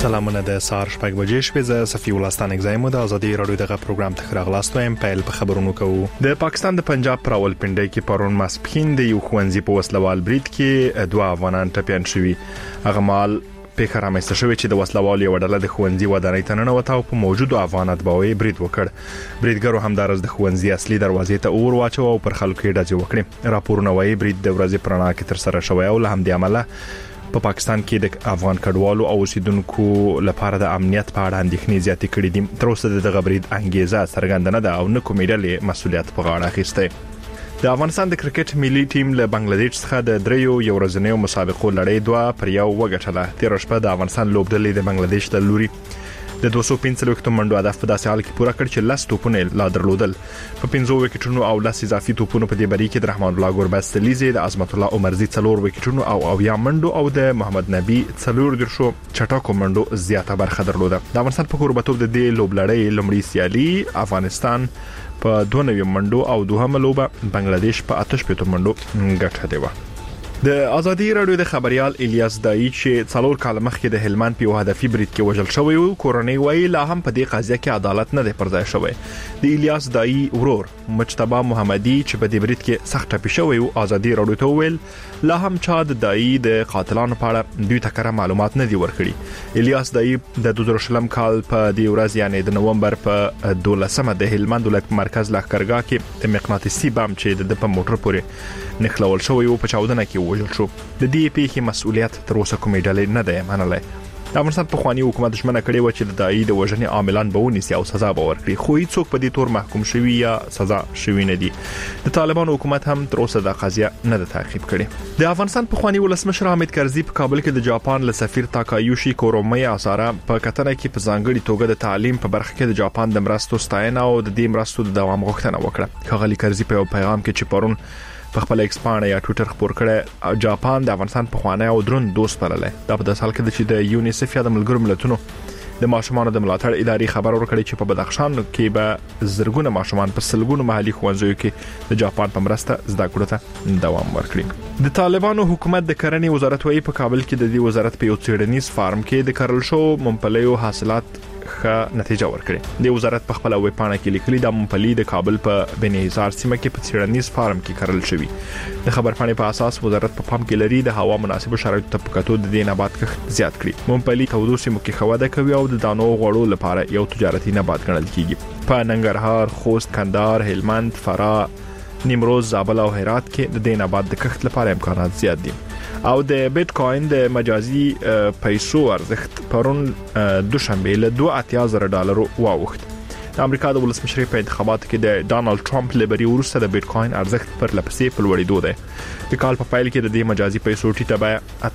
سلامونه د سهار شپږ بجې شپې ز صفي ولستان اگزایم د ازادي رادیو دغه پروګرام ته راغلاستو ایم پیل په خبرونو کوو. د پاکستان د پنجاب پر راولپنډي کې پرون ماسپخین د یو خوندزي په وسلوال برید کې دوه افغانان ټپيان شوي. هغه مال په خرامسته شوی چې د وسلوال یو ډله د خوندزي ودانۍ ته ننوته او په موجودو افغانات باوي برید وکړ. بریدګرو همدارس د خوندزي اصلي دروازې ته اور واچو او پر خلکو یې ډزې وکړې. راپورونه وايي برید د ورځې پرانا کې تر سره شوی او له همدې عمله په پاکستان کې د افغان کډوالو او اوسیدونکو لپاره د امنیت په اړه اندېښنې زیاتې کړې دي. تر اوسه د برید انګیزه څرګنده نه ده او نه کومې ډلې مسؤلیت په غاړه اخیسته. د افغانستان د کرکټ ملي ټیم له بنگلاديش څخه د دریو یو ورځنیو مسابقو لړۍ دوه پر یو وګټله. تیر شپه د افغانستان لوبډلې د بنگلاديش د لوري د 215 منډو هدف په داسې حال کې پوره کړ چې لاس توپونه لا درلودل. په 15 وکټونو او لاس اضافي توپونو په دې بری کې د رحمان الله ګوربستلیزي د عظمت الله عمرزي 4 وکټونو او یا منډو او د محمد نبی 4 درشو چټاکو منډو زیاته برخه درلوده. د افغانستان په کوربتوب د دې لوبلړۍ لمړی سیالي افغانستان په 92 منډو او دوهمه لوبه بنگلاديش په 88 منډو ګټلې و. د ازادي رادیو د خبريال الیاس دای چې څلور کال مخکې د هلمند په هدفي برید کې وژل شوی او کورنۍ وایي لا هم په دې قضیه کې عدالت نه دی پر ځای شوی. د الیاس دای ورور مجتبی محمدي چې په دې برید کې سخت ټپي شوی او ازادي رادیو ته ویل لا هم چا د دای د قاتلانو په اړه دوی تکره معلومات نه دی ورکړي. الیاس دای د 2000 کال په دې ورځ یعنی د نومبر په 12مه د هلمند ولایت مرکز لښکرګاه کې د مقناطیسي بم چې د په موټر پورې نخلول شوی او په 14 کې وژل شو. د دې پیښې مسؤلیت تر اوسه کومې ډلې نه دی منلای. د افغانستان په خواني حکومت دښمنه کړې و چې د دای د وژنې عاملان به ونیسي او سزا به ورکړي خو هیڅوک په دې تور محکوم شوی یا سزا شوی نه دي. د طالبانو حکومت هم تر اوسه د قضیه نه ده تعقیب کړې. د افغانستان په خواني ولسمشر حامد کرزي په کابل کې د جاپان له سفیر تاکایوشي کورومي سره په کتنه کې په ځانګړي توګه د تعلیم په برخه کې د جاپان د مرستو ستاینه او د دې مرستو د دوام غوښتنه وکړه. ښاغلي کرزي په پیغام کې چې پرون په خپل ایکسپانډ یا ټوئیټر خبر کړه جاپان د افغانستان په خوانه او درون دوست بللې. دا په داسې حال کې چې د یونیسف یا د ملګرو ملتونو د ماشومانو د ملاتړ ادارې خبر ورکړي چې په بدخشان کې به زرګونه ماشومان په سلګونو محلي ښوونځیو کې د جاپان په مرسته زده کړو ته دوام ورکړي. د طالبانو حکومت د کرنې وزارت وايي په کابل کې د دې وزارت په یو څېړنیز فارم کې د کرل شو ممپلیو حاصلات ښه نتیجه ورکړي. د وزارت په خپل ویب پاڼه کې لیکلي د ممپلی د کابل په بنیزار سیمه کې په څېړنیز فارم کې کرل شوی. د خبر پاڼې په اساس وزارت په پام کې لري د هوا مناسب شرایطو ته پکاتو د دې نبات کښت زیات کړي. ممپلی تودو سیمو کې خواده کوي او د دانو غوړو لپاره یو تجارتي نبات ګڼل کیږي. په ننګرهار، خوست، کندهار، هلمند، فراه، نیمروز، زابل او هرات کې د دې نبات د کښت لپاره امکانات زیات دي. او د بیت کوین د مجازي پیسو ارزښت پرون دوشنبه له $2.80 واوښت. د امریکا د ولسمشر په انتخاباتو کې د ډانلډ ټرمپ لبري ورسته د بیت کوین ارزښت پر لپسې په لوړېدو دی. د کال په پایل کې د دې مجازي پیسو ټیټه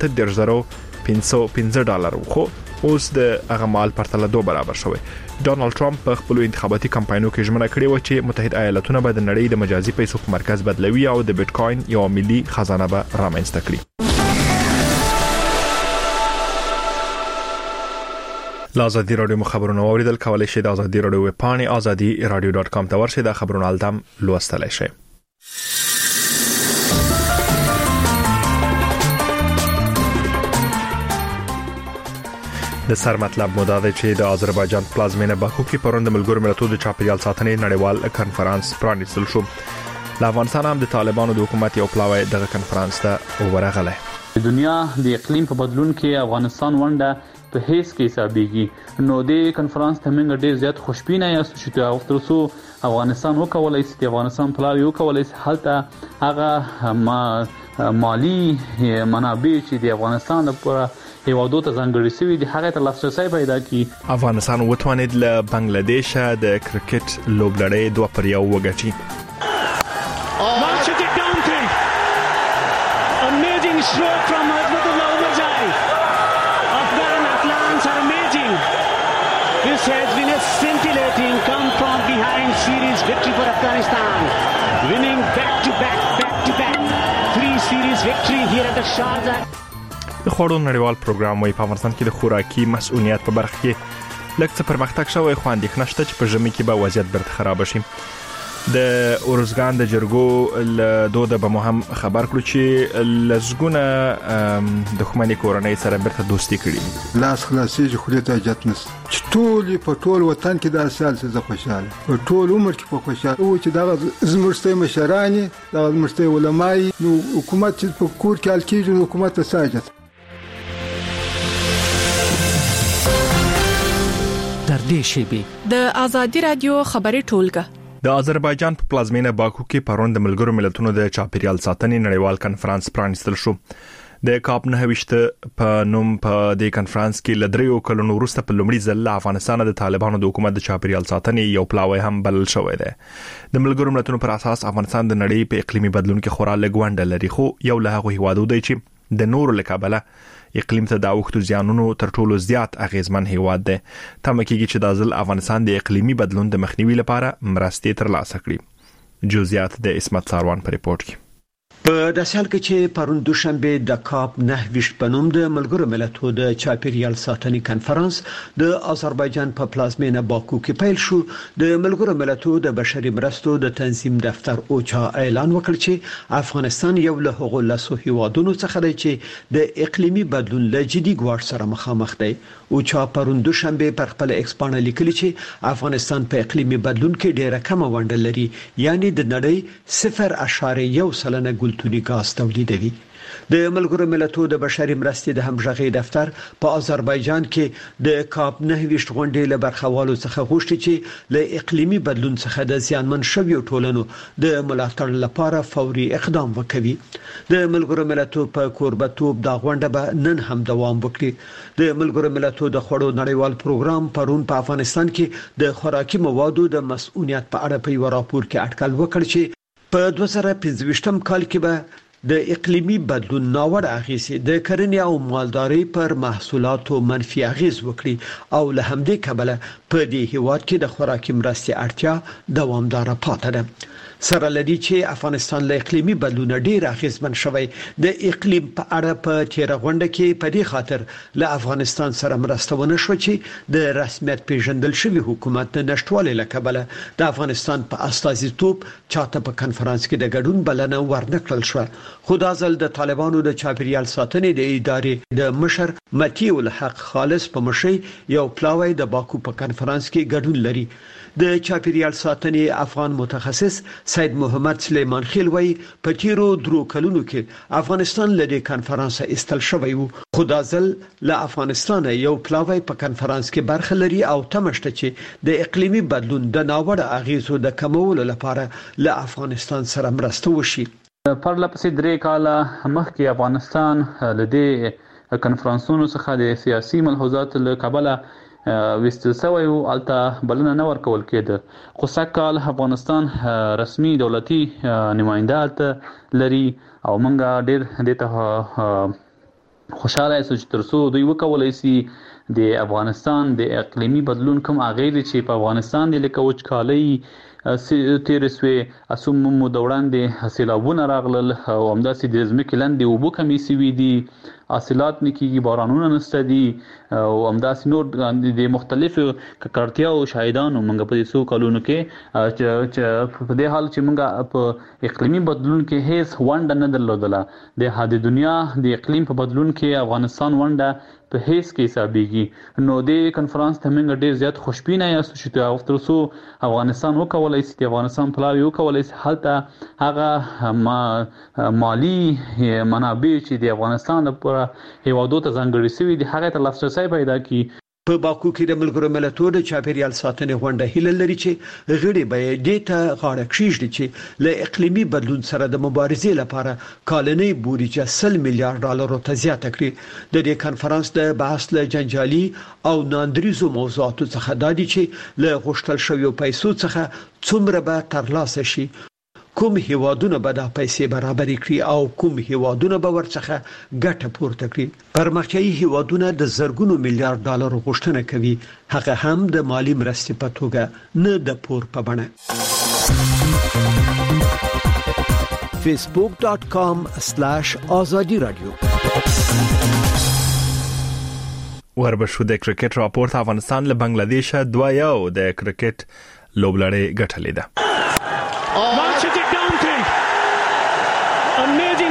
بیه $8.515 خو اوس د هغه مال پرتله 2 برابر شوی. ډانلډ ټرمپ په خپل انتخاباتي کمپاینونو کې ژمنه کړې و چې متحده ایالاتونه به د نړۍ د مجازي پیسو په مرکز بدلوي او د بیت کوین یو ملي خزانه به رامنځته کړي. ازادي رادیو خبرونه اوریدل کولای شئ د ازادي رادیو ویب پاڼې azadi.radio.com ته ورشئ د خبرونو التم لوستلای شئ. د سر مطلب مو دا دی چې د آذربایجان پلازمینه باکو کې پرون د ملګرو ملتونو د چاپیریال ساتنې نړیوال کنفرانس پرانیستل شو. د افغانستان هم د طالبانو د حکومت یو پلاوی دغه کنفرانس ته ورغله. د دنیا د اقلیم په بدلون کې افغانستان ونډه په هیڅ کې حسابيږي. نو د کنفرانس ته موږ ډیر زیات خوشبینه یو چې تاسو افغانستان وکولای شي د افغانستان پلاوی وکولای شي حالته هغه مالی منابع چې د افغانستان لپاره هیوادو ته ځانګړي شوی د هغه ته لاسرسي پیدا کی. افغانستان وتوانید له بنگلاديش د کرکټ لوبلړۍ 2 پر 1 وګټي. Amazing stroke from Azmatullah Umarzai. Afghan Atlants are amazing. This has been a scintillating come from behind series victory for Afghanistan. Winning back to back 3 series victory here at the Sharjah. د خوړو نړیوال پروګرام وايي په افغانستان کې د خوراکي مسؤلیت په برخه کې لږ څه پرمختګ شوی خو اندېښنه شته چې په ژمي کې به وضعیت برته خراب شي. د اورزګان د جرګو له دوده به مهم خبر کړو چې لزګونه دښمنی کورنۍ سره برته دوستي کړي لاس خلاصي خو ته اجازه نس چې ټول په ټول وطن کې د سال څخه خوشاله په ټول عمر کې په خوشاله او چې دا زمرسته مشرانی دا زمرسته علماي نو حکومت چې په کور کې الکیږي حکومت ته ساجت در دې شیبه د ازادي رادیو خبري ټولګه د آذربایجان په پلازمینه باکو کې پرون د ملګرو ملتونو د چاپیریال ساتنې نړیوال کنفرانس پرانیستل شو د کاپ 9 په نوم په دې کنفرانس کې لدریو کلونو وروسته په لومړي ځل افغانستان د طالبانو د حکومت د چاپیریال ساتنې یو پلاوی هم بلل شوی دی د ملګرو ملتونو پر اساس افغانستان د نړۍ په اقلیمي بدلون کې خورا لګوانډه لري خو یو له هغه هیوادو دی چې د نورو لکابله اقلیم ته د اوختو زیانونو تر ټولو زیات اغیزمن هیواد دی تم کېږي چې د ځل افغانستان د اقلیمي بدلون د مخنیوي لپاره مرستې ترلاسه کړي جزئیات د اسمت ساروان په ریپورت کې په داسې حال کې چې پرون دوشنبه د کاپ 9 په نوم د ملګرو ملتونو د چاپیریال ساتنې کنفرانس د آذربایجان په پلازمینه باکو کې پیل شو د ملګرو ملتونو د بشري مرستو د تنظیم دفتر اوچا اعلان وکړ چې افغانستان یو له هغو لاسو هیوادونو څخه دی چې د اقلیمي بدلون له جدي ګواښ سره مخامخ دی اوچا پرون دوشنبه پر خپل ایکسپانه لیکلي چې افغانستان په اقلیمي بدلون کې ډیره کم ونډه لري یعنی د نړۍ 0.1% ګلتونی غاز تولیدوي د ملګرو ملتونو د بشري مرستې د همغږي دفتر په آذربایجان کې د کاپ 9 غونډې له برخوالو څخه غوښتي چې له اقلیمي بدلون څخه د زیانمن شویو ټولنو د ملاتړ لپاره فوري اقدام وکړي د ملګرو ملتونو په کوربتوب د غونډه به نن هم دوام وکړي د ملګرو ملتونو د خوړو نړیوال پروګرام پرون په افغانستان کې د خوراکي موادو د مسؤلیت په اړه په یو راپور کې اټکل وکړ چې په 2025م کال کې به د اقلیمي بدلون ناوړه اغیزې د کرنې او مالدارۍ پر محصولاتو منفي اغیز وکړي او له همدې کبله په دې هیواد کې د خوراکي مرستې اړتیا دوامدار پاتې ده سره لدی چې افغانستان له اقلیمي بدلون ډیر اغیزمن شوی د اقلیم په اړه په تیر غونډه کې په دې خاطر له افغانستان سره مرستونه شو چې د رسمیت پیژندل شوی حکومت نشټواله لکبله د افغانستان په استازیتوب چاته په کنفرانس کې د ګډون بلنه ورنکړل شو خو د ځل د طالبانو د چاپیریال ساتنې د ادارې د مشر متیو الحق خالص په مشي یو پلاوی د باکو په کنفرانس کې ګډون لري د چاپیریال ساتنې افغان متخصص سید محمد سلیمان خیل وی په تیرو درو کلونو کې افغانستان لدې کنفرانس استل شوی وو خو د ځل له افغانستان یو پلاوی په کنفرانس کې برخه لري او تمشته چې د اقلیمي بدلون د ناوړه اغیزو د کمولو لپاره له افغانستان سره مرسته وشي پر لپسې 3 کاله مخکې افغانستان لدې کنفرانسونو څخه د سیاسي ملحوظات له کابل وستل سوی او الته بلنه نه ورکول کېده خو سکهال افغانستان رسمي دولتي نمائندات لري او مونږه ډېر دته خوشاله یو چې ترڅو دوی وکولای شي د افغانستان د اقلیمي بدلون کوم اغیز چې په افغانستان د لکوچ کالي تیرسوي اسوم مو دوړاندې حاصلونه راغلل او همداسې د ځمکې لاندې وبو کمی سوي دي حاصلات نکېږي بارانونه نشته دي او همداسې نور د مختلفو ککړتیاو شاهدانو موږ په دې څو کلونو کې چې په دې حال چې موږ په اقلیمي بدلون کې هیڅ ونډه نه درلودله د دنیا د اقلیم په بدلون کې افغانستان ونډه په هیڅ کې حسابيږي نو د کنفرانس ته موږ ډیر زیات خوشبینه یو چې تاسو افغانستان وکولای شي د افغانستان پلاوی وکولای شي حالته هغه مالی منابع چې د افغانستان لپاره هیوادو ته ځانګړي شوی د هغه ته لاسرسي پیدا کی په باکو کې د ملګرو ملتونو د چاپیریال ساتنې غونډه هیله لري چې غړي به دې ته غاړه کېږدي چې له اقلیمي بدلون سره د مبارزې لپاره کالنۍ بودیجه $100 میلیارډ ته زیاته کړي د دې کنفرانس د بحث له جنجالي او ناندریزو موضوعاتو څخه د دې چې له غوښتل شویو پیسو څخه څومره به ترلاسه شي کوم هیوادونه به د پیسې برابر کړي او کوم هیوادونه به ورڅخه ګټه پورته کړي پرمختیايي هیوادونه د زرګونو میلیارډ ډالر غوښتنه کوي هغه هم د مالی مرستې په توګه نه د پور په بڼه facebook.com/azadi radio وربشو د کرکټ راپورټ افغانستان له بنگلاديش 2-1 د کرکټ لوبلړۍ ګټلې ده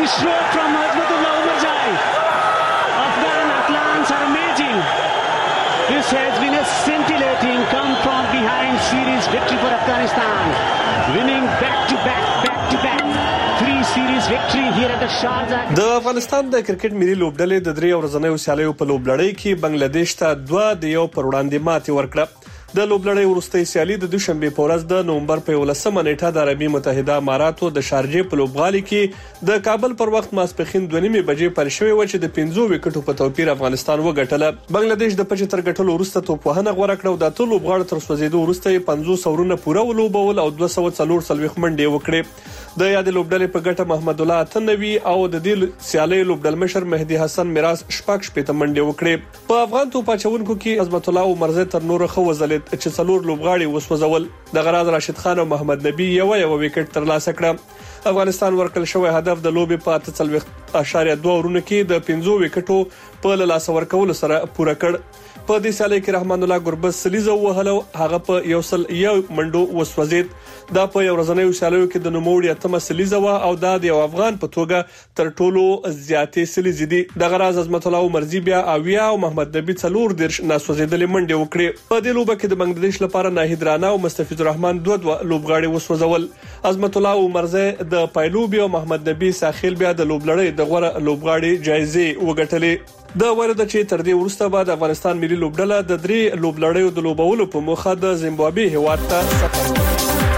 stroke from Hikmatullah Umarjai. Afghan Atlants are amazing. This has been a scintillating come from behind series victory for Afghanistan. Winning back to back. 3 series victory here at the Sharjah. د افغانستان د کرکټ ملي لوبډلې د 3 ورځنیو سیالیو په لوبلړۍ کې بنگلاديش ته 2-1 پر وړاندې ماتې ورکړه. د لوبلړۍ وروستۍ سیالي د دوشنبه په ورځ د نومبر په 11مه نیټه د عربي متحده اماراتو د شارجې په لوبغالي کې د کابل پر وخت ماسپخین 2:30 بجې پر شوې و چې د 5 وکټو په توپیر افغانستان وګټله. بنگلاديش د 75 ګټلو وروسته توپوهنه غوړه کړه او د ټولو لوبغاړو تر سوځیدو وروسته 50 سورونه پوره ولوبول او 240 منډې وکړې. د یاد لوبډلې په ګټه محمد الله اتنوي او د دې سیالي لوبډلمشر مهدي حسن میراث شپږ منډې وکړې. په افغان توپ اچونکو کې عظمت الله عمرزه تر نور خو وزلت چې څلور لوبغاړي وسوځول. د غراز راشد خان او محمد نبی یو وکټ ترلاسه کړ. افغانستان ورکل شوی هدف د لوبې په 8.2 اورونو کې د 5 وکټو په لاس ورکول سره پوره کړ. په دې سیالي کې رحمان الله ګربز سلیزه وهلو هغه په 1 منډو وسوځید. دا په یو ورځنیو سیالیو کې د نوموړي اتمه سلیزه و او دا د یو افغان په توګه تر ټولو زیاتې سلیزې دي. د غراز عظمت الله عمرزي بیا اویا او محمد نبی څلور درش ناسوځیدلې منډې وکړې. په دې لوبه کې د بنگلاديش لپاره ناهید رانا او مستفیض الرحمن 2 لوبغاړي وسوځول. عظمت الله عمرزه د پایلوبي او محمد نبی ساحل بیا د لوبلړۍ د غوړه لوبغاړي جایزه وګټلې. د ورده چې تر دې وروسته بعد افغانستان ملي لوبډله د 3 لوبلړیو د لوبولو په موخه د زیمبابوې هیواد ته سفر وکړ.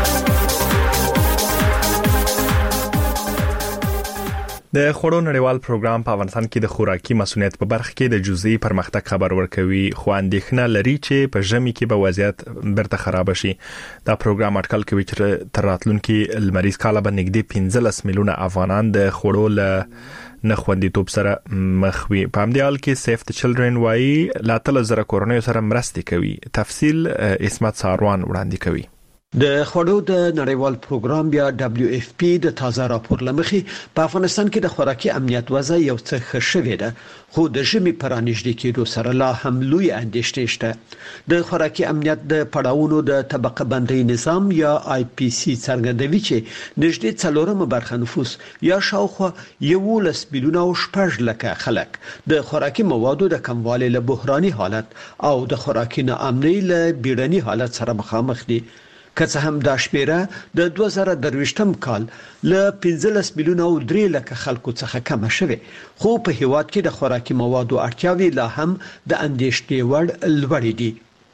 د خوړو نړیوال پروګرام په افغانستان کې د خوراکي مسؤلیت په برخه کې د جزئي پرمختګ خبر ورکوي، خو اندېښنه لري چې په ژمي کې به وضعیت برته خراب شي. دا پروګرام اټکل کوي چې تر راتلونکي لمریز کال به نږدې 15 میلیونه افغانان د خوړو له نخوندیتوب سره مخ وي. په همدې حال کې سیف د چلډرن وايي لا 3000 کورنۍ سره مرسته کوي. تفصیل اسمت ساروان وړاندې کوي. د خوړو د نړیوال پروګرام یا WFP د تازه راپور لمخې په افغانستان کې د خوراکي امنیت وضع یو څه ښه شوې ده، خو د ژمي پرانیژدې کېدو سره لا هم لوی اندېښنې شته. د خوراکي امنیت د پړاوونو د طبقه بندۍ نظام یا IPC څرګندوي چې نږدې 4 برخه نفوس یا شاوخوا 11 میلیونه او 6 لکه خلک د خوراکي موادو د کموالي له بحراني حالت او د خوراکي ناامنۍ له بیړني حالت سره مخامخ دي. که څه هم دا شمیره د 2023م کال له 15 میلیونه او 3 لکه خلکو څخه کم شوه، خو په هیواد کې د خوراکي موادو اړتیاوې لا هم د اندېښنې وړ لوړې دي.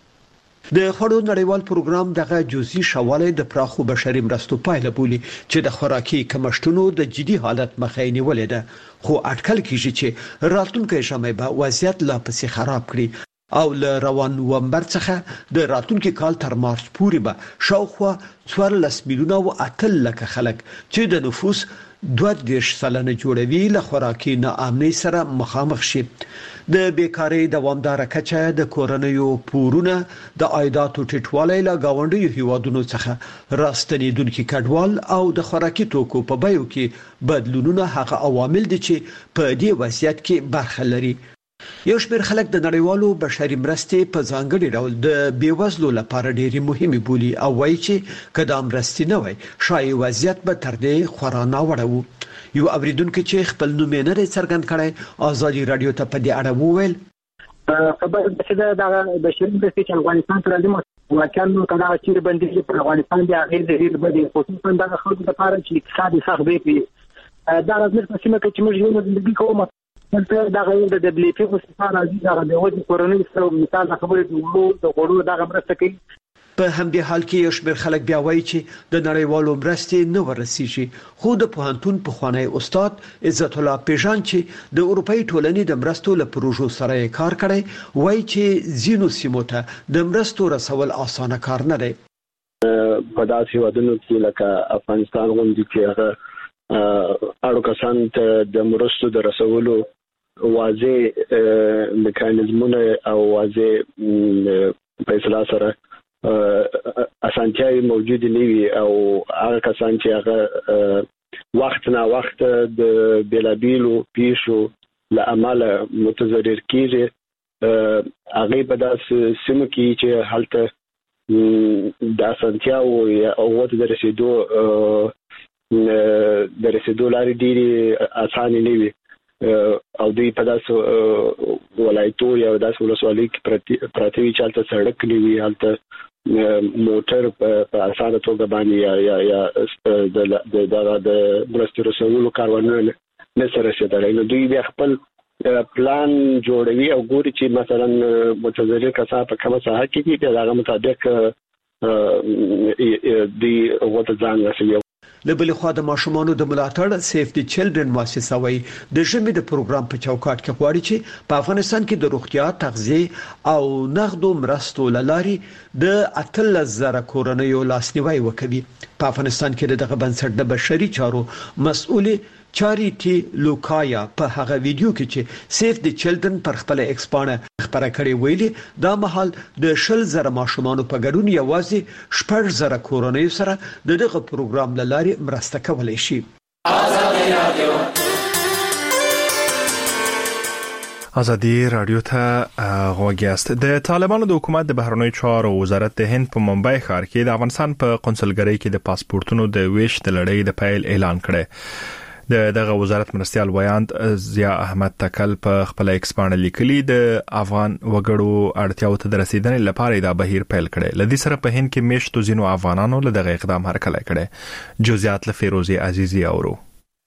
د خوړو نړیوال پروګرام دغه جزئي شواله د پراخو بشري مرستو پایله بولي چې د خوراکي کمښتونو د جدي حالت مخه نیولې ده، خو اټکل کیږي چې راتلونکي ژمي به وضعیت لا پسې خراب کړي او له روان نومبر څخه د راتلونکي کال تر مارچ پورې به شاوخوا 14 میلیونه او 8 لکه خلک چې د نفوس 2.3% جوړوي له خوراکي ناامنۍ سره مخامخ شي. د بیکاری دوامدار کچه د کورنیو پورونه د عایداتو ټیټوالی له گاونډیو هیوادونو څخه راستنیدونکو کډوال او د خوراکي توکو په بیو کې بدلونونه هغه عوامل دي چې په دې وضعیت کې برخه لري. یو شمېر خلک د نړیوالو بشري مرستې په ځانګړي ډول د بیوزلو لپاره ډېری مهمه بولي او وایي چې کله مرستې نه وي شایي وضعیت به تر دې خورا ناوړه وو. یو اوریدونکو چې خپل نوم یې نه څرګند کړي آزادي رادیو ته په دې اړه وویل خبر چې دا بشري مرستې چې افغانستان ته راځي واقعا کله چې بندي پر افغانستان دی هغه ډېر بده خصوصا د خلکو لپاره چې اقتصادي سخت دی. دا راځي چې موږ چې موږ یو ژوند کوو دا غوړي د WFP په څیر راځي دا د وځي کورونی سره مثال خبرې د غوړو د مرسته کوي. په همدې حال کې یو شمېر خلک بیا وایي چې د نړیوالو مرستې نه ورسیږي، خو د پوهنتون پخوانی استاد عزت الله پیژان چې د اروپאי ټولنې د مرستو له پروژو سره کار کړي وایي چې زینو سیمو ته د مرستو رسول اسانه کار نه دی. په داسې هیوادونو کې لکه افغانستان غوندې کې هغه اړو کسان ته د مرستو د رسولو واضح میکانیزمونه او واضح فیصله سره اسانتیاوي موجود نه وي او هغه کسان چې هغه وخت نه وخت د بلابیلو پیښو لامل متضرر کیږي هغه په داسې سیمو کې چې حالت د اسانتیاو او وخت د رسیدو د رسیدو لارې ډېری اسانه نه وي او دوی په داسې ولایتو یا داسې ولسوالۍ کې پراته وي چې هلته سړک نه وي، هلته موټر په اسانه توګه باندې یا د مرستې رسولو کاروانونه نه سره رسېدلی. نو دوی بیا خپل پلان جوړوي او ګوري چې مثلا متضرر کسان په کومه ساحه کې دي، بیا هغه مطابق دوی ورته ځان رسوي. له بل خوا د ماشومانو د ملاتړ سیف دی چلډرن مؤسسه وایي د ژمي د پروګرام په چوکاټ کې غواړي چې په افغانستان کې د روغتیا، تغذیه او نقدو مرستو لاري د 13,000 کورنیو لاسنیوي وکړي. په افغانستان کې دغه بنسټ د بشري چارو مسؤل چاریټي لوکایا په هغه ویډیو کې چې سیف دی چلډرن پر خپل ایکسپانه خبره کړې ویلي دا مهال د 10,000 ماشومانو په ګډون یوازې 10,000 کورنیو سره دغه پروګرام لاري مرسته کولای شي. ازادي رادیو ته غوږیاست. د طالبانو د حکومت د بهرنیو چارو وزارت د هند په ممبئی ښار کې د افغانستان په قونسلګرۍ کې د پاسپورتونو د ویش د لړۍ د پیل اعلان کړی. دغه وزارت مرستيال ویاند ضیا احمد تکل په خپل ایکسپانډ لیکلي د افغان وګړو اړتیاو ته رسیدنې لپاره دا بهیر پیل کړي. لدی سره په هند کې میشتو زینو افغانانو له دغه اقدام هرکلی کړي. جزئیات له فیروزي عزیزي اورو.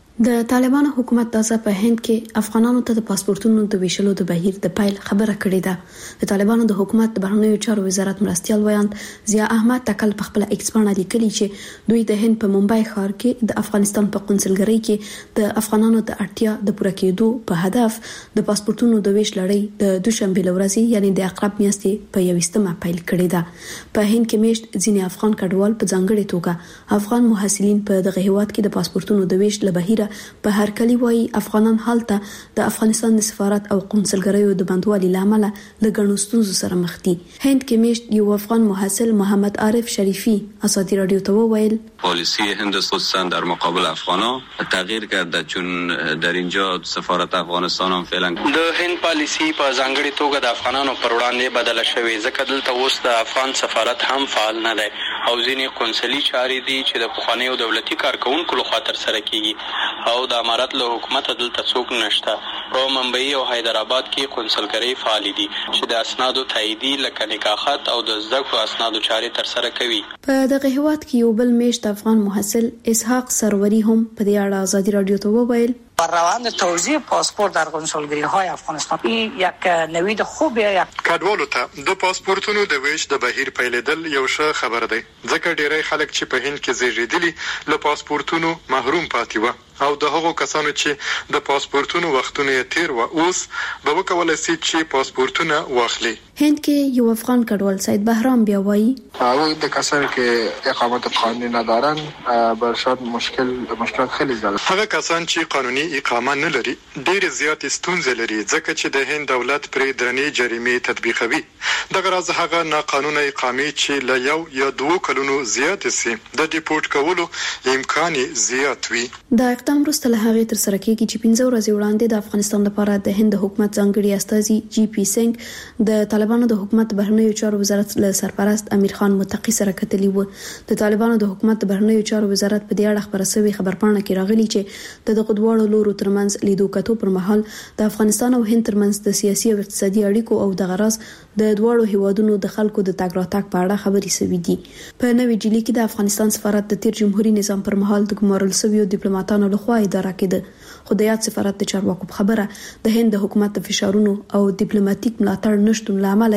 د طالبانو حکومت تازه په هند کې افغانانو ته د پاسپورتونو د ویشلو د بهیر د پیل خبره کړې ده. د طالبانو د حکومت د بهرنیو چارو وزارت مرستيال ویاند ضیا احمد تکل په خپل ایکسپانډ لیکلي چې دوی د هند په ممبئی ښار کې د افغانستان په قونسلګرۍ کې د افغانانو د اړتیا د پوره کېدو په هدف د پاسپورتونو د ویش لړۍ د دوشنبه ورځې یعنی د اقرب میاشتې په 21مه پیل کړې ده. په هند کې میشت ځینې افغان کډوال په ځانګړي توګه افغان محصلین په دغه هیواد کې د پاسپورتونو د ویش لبهیره په هر کلی وای افغانان حالته د افغانستان د سفارت او قونسلګریو د بندوالي لامل له ګڼو ستونزو سره مخ دي. هند کې میشت یو افغان محصل محمد عارف شریفی ازادي رادیو ته وویل پالیسی هند خصوصا در مقابل افغانان تغییر کرده چون در اینجا سفارت افغانستان هم فعلا د هند پالیسی په ځانګړي توګه د افغانانو پر وړاندې بدله شوې ځکه دلته اوس د افغان سفارت هم فعال نه دی او ځینې قونسلي چارې دي چې د پخوانیو دولتي کارکونکو لخوا ترسره کیږي او د امارت له حکومت دلته څوک نشته. په ممبئی او حیدرآباد کې قونسلګرۍ فعال دي چې د اسنادو تاییدي لکه نکاح خط او د زده کړو اسنادو چارې ترسره کوي. په دغه هیواد کې یو بل میشت افغان محصل اسحاق سروری هم په دې اړه ازادي رادیو ته وویل بر روند توزیع پاسپورت در کنسولگری‌های افغانستان این یک نوید خوبه. کډوالو ته د پاسپورتونو د ویش د بهیر پیلېدل یو ښه خبر دی ځکه ډیری خلک چې په هند کې زیږیدلي له پاسپورتونو محروم پاتې و او د هغو کسانو چې د پاسپورتونو وختونه تیر و اوس به وکولای شي چې پاسپورتونه واخلي. هند کې یو افغان کډوال سید بهرام بیا وایي د کسانی که اقامت قانونی ندارن برشاد مشکلات خیلی زیاده. هغه کسان چې قانوني اقامه نه لري ډېر زیات ستونزې لري ځکه چې د هند دولت پرې درنې جریمې تطبیقوي. دغه راز هغه ناقانونه اقامې چې له 1 یا 2 کلونو زیات سي د ډیپورت کولو امکان زیات وي. دا اقدام وروسته له هغه تر سره کېږي چې 15 ورځې وړاندې د افغانستان لپاره د هند حکومت ځانګړي استازي جی پی سنگ د طالبانو د حکومت بهرنیو چارو وزارت له سرپرست امیر خان متقی سره کتلی و. د طالبانو د حکومت بهرنیو چارو وزارت په دې اړه خبره شوی خبرپاڼه کې راغلی چې د دغه دوه لورو ترمنځ لیدو کتو پر مهال د افغانستان او هند ترمنځ د سیاسي او اقتصادي اړیکو او د غرض د دوه هیوادونو د خلکو د تګ راتګ په اړه خبرې شوې دي. په نوې جلی کې د افغانستان سفارت د تیر جمهوریت نظام پر مهال د ګمارل شویو ډیپلوماټانو لخوا اداره کېده. خو د یاد سفارت د چارواکو په خبره د هند حکومت د فشارونو او ډیپلوماټیک ملاتړ نشټون لامل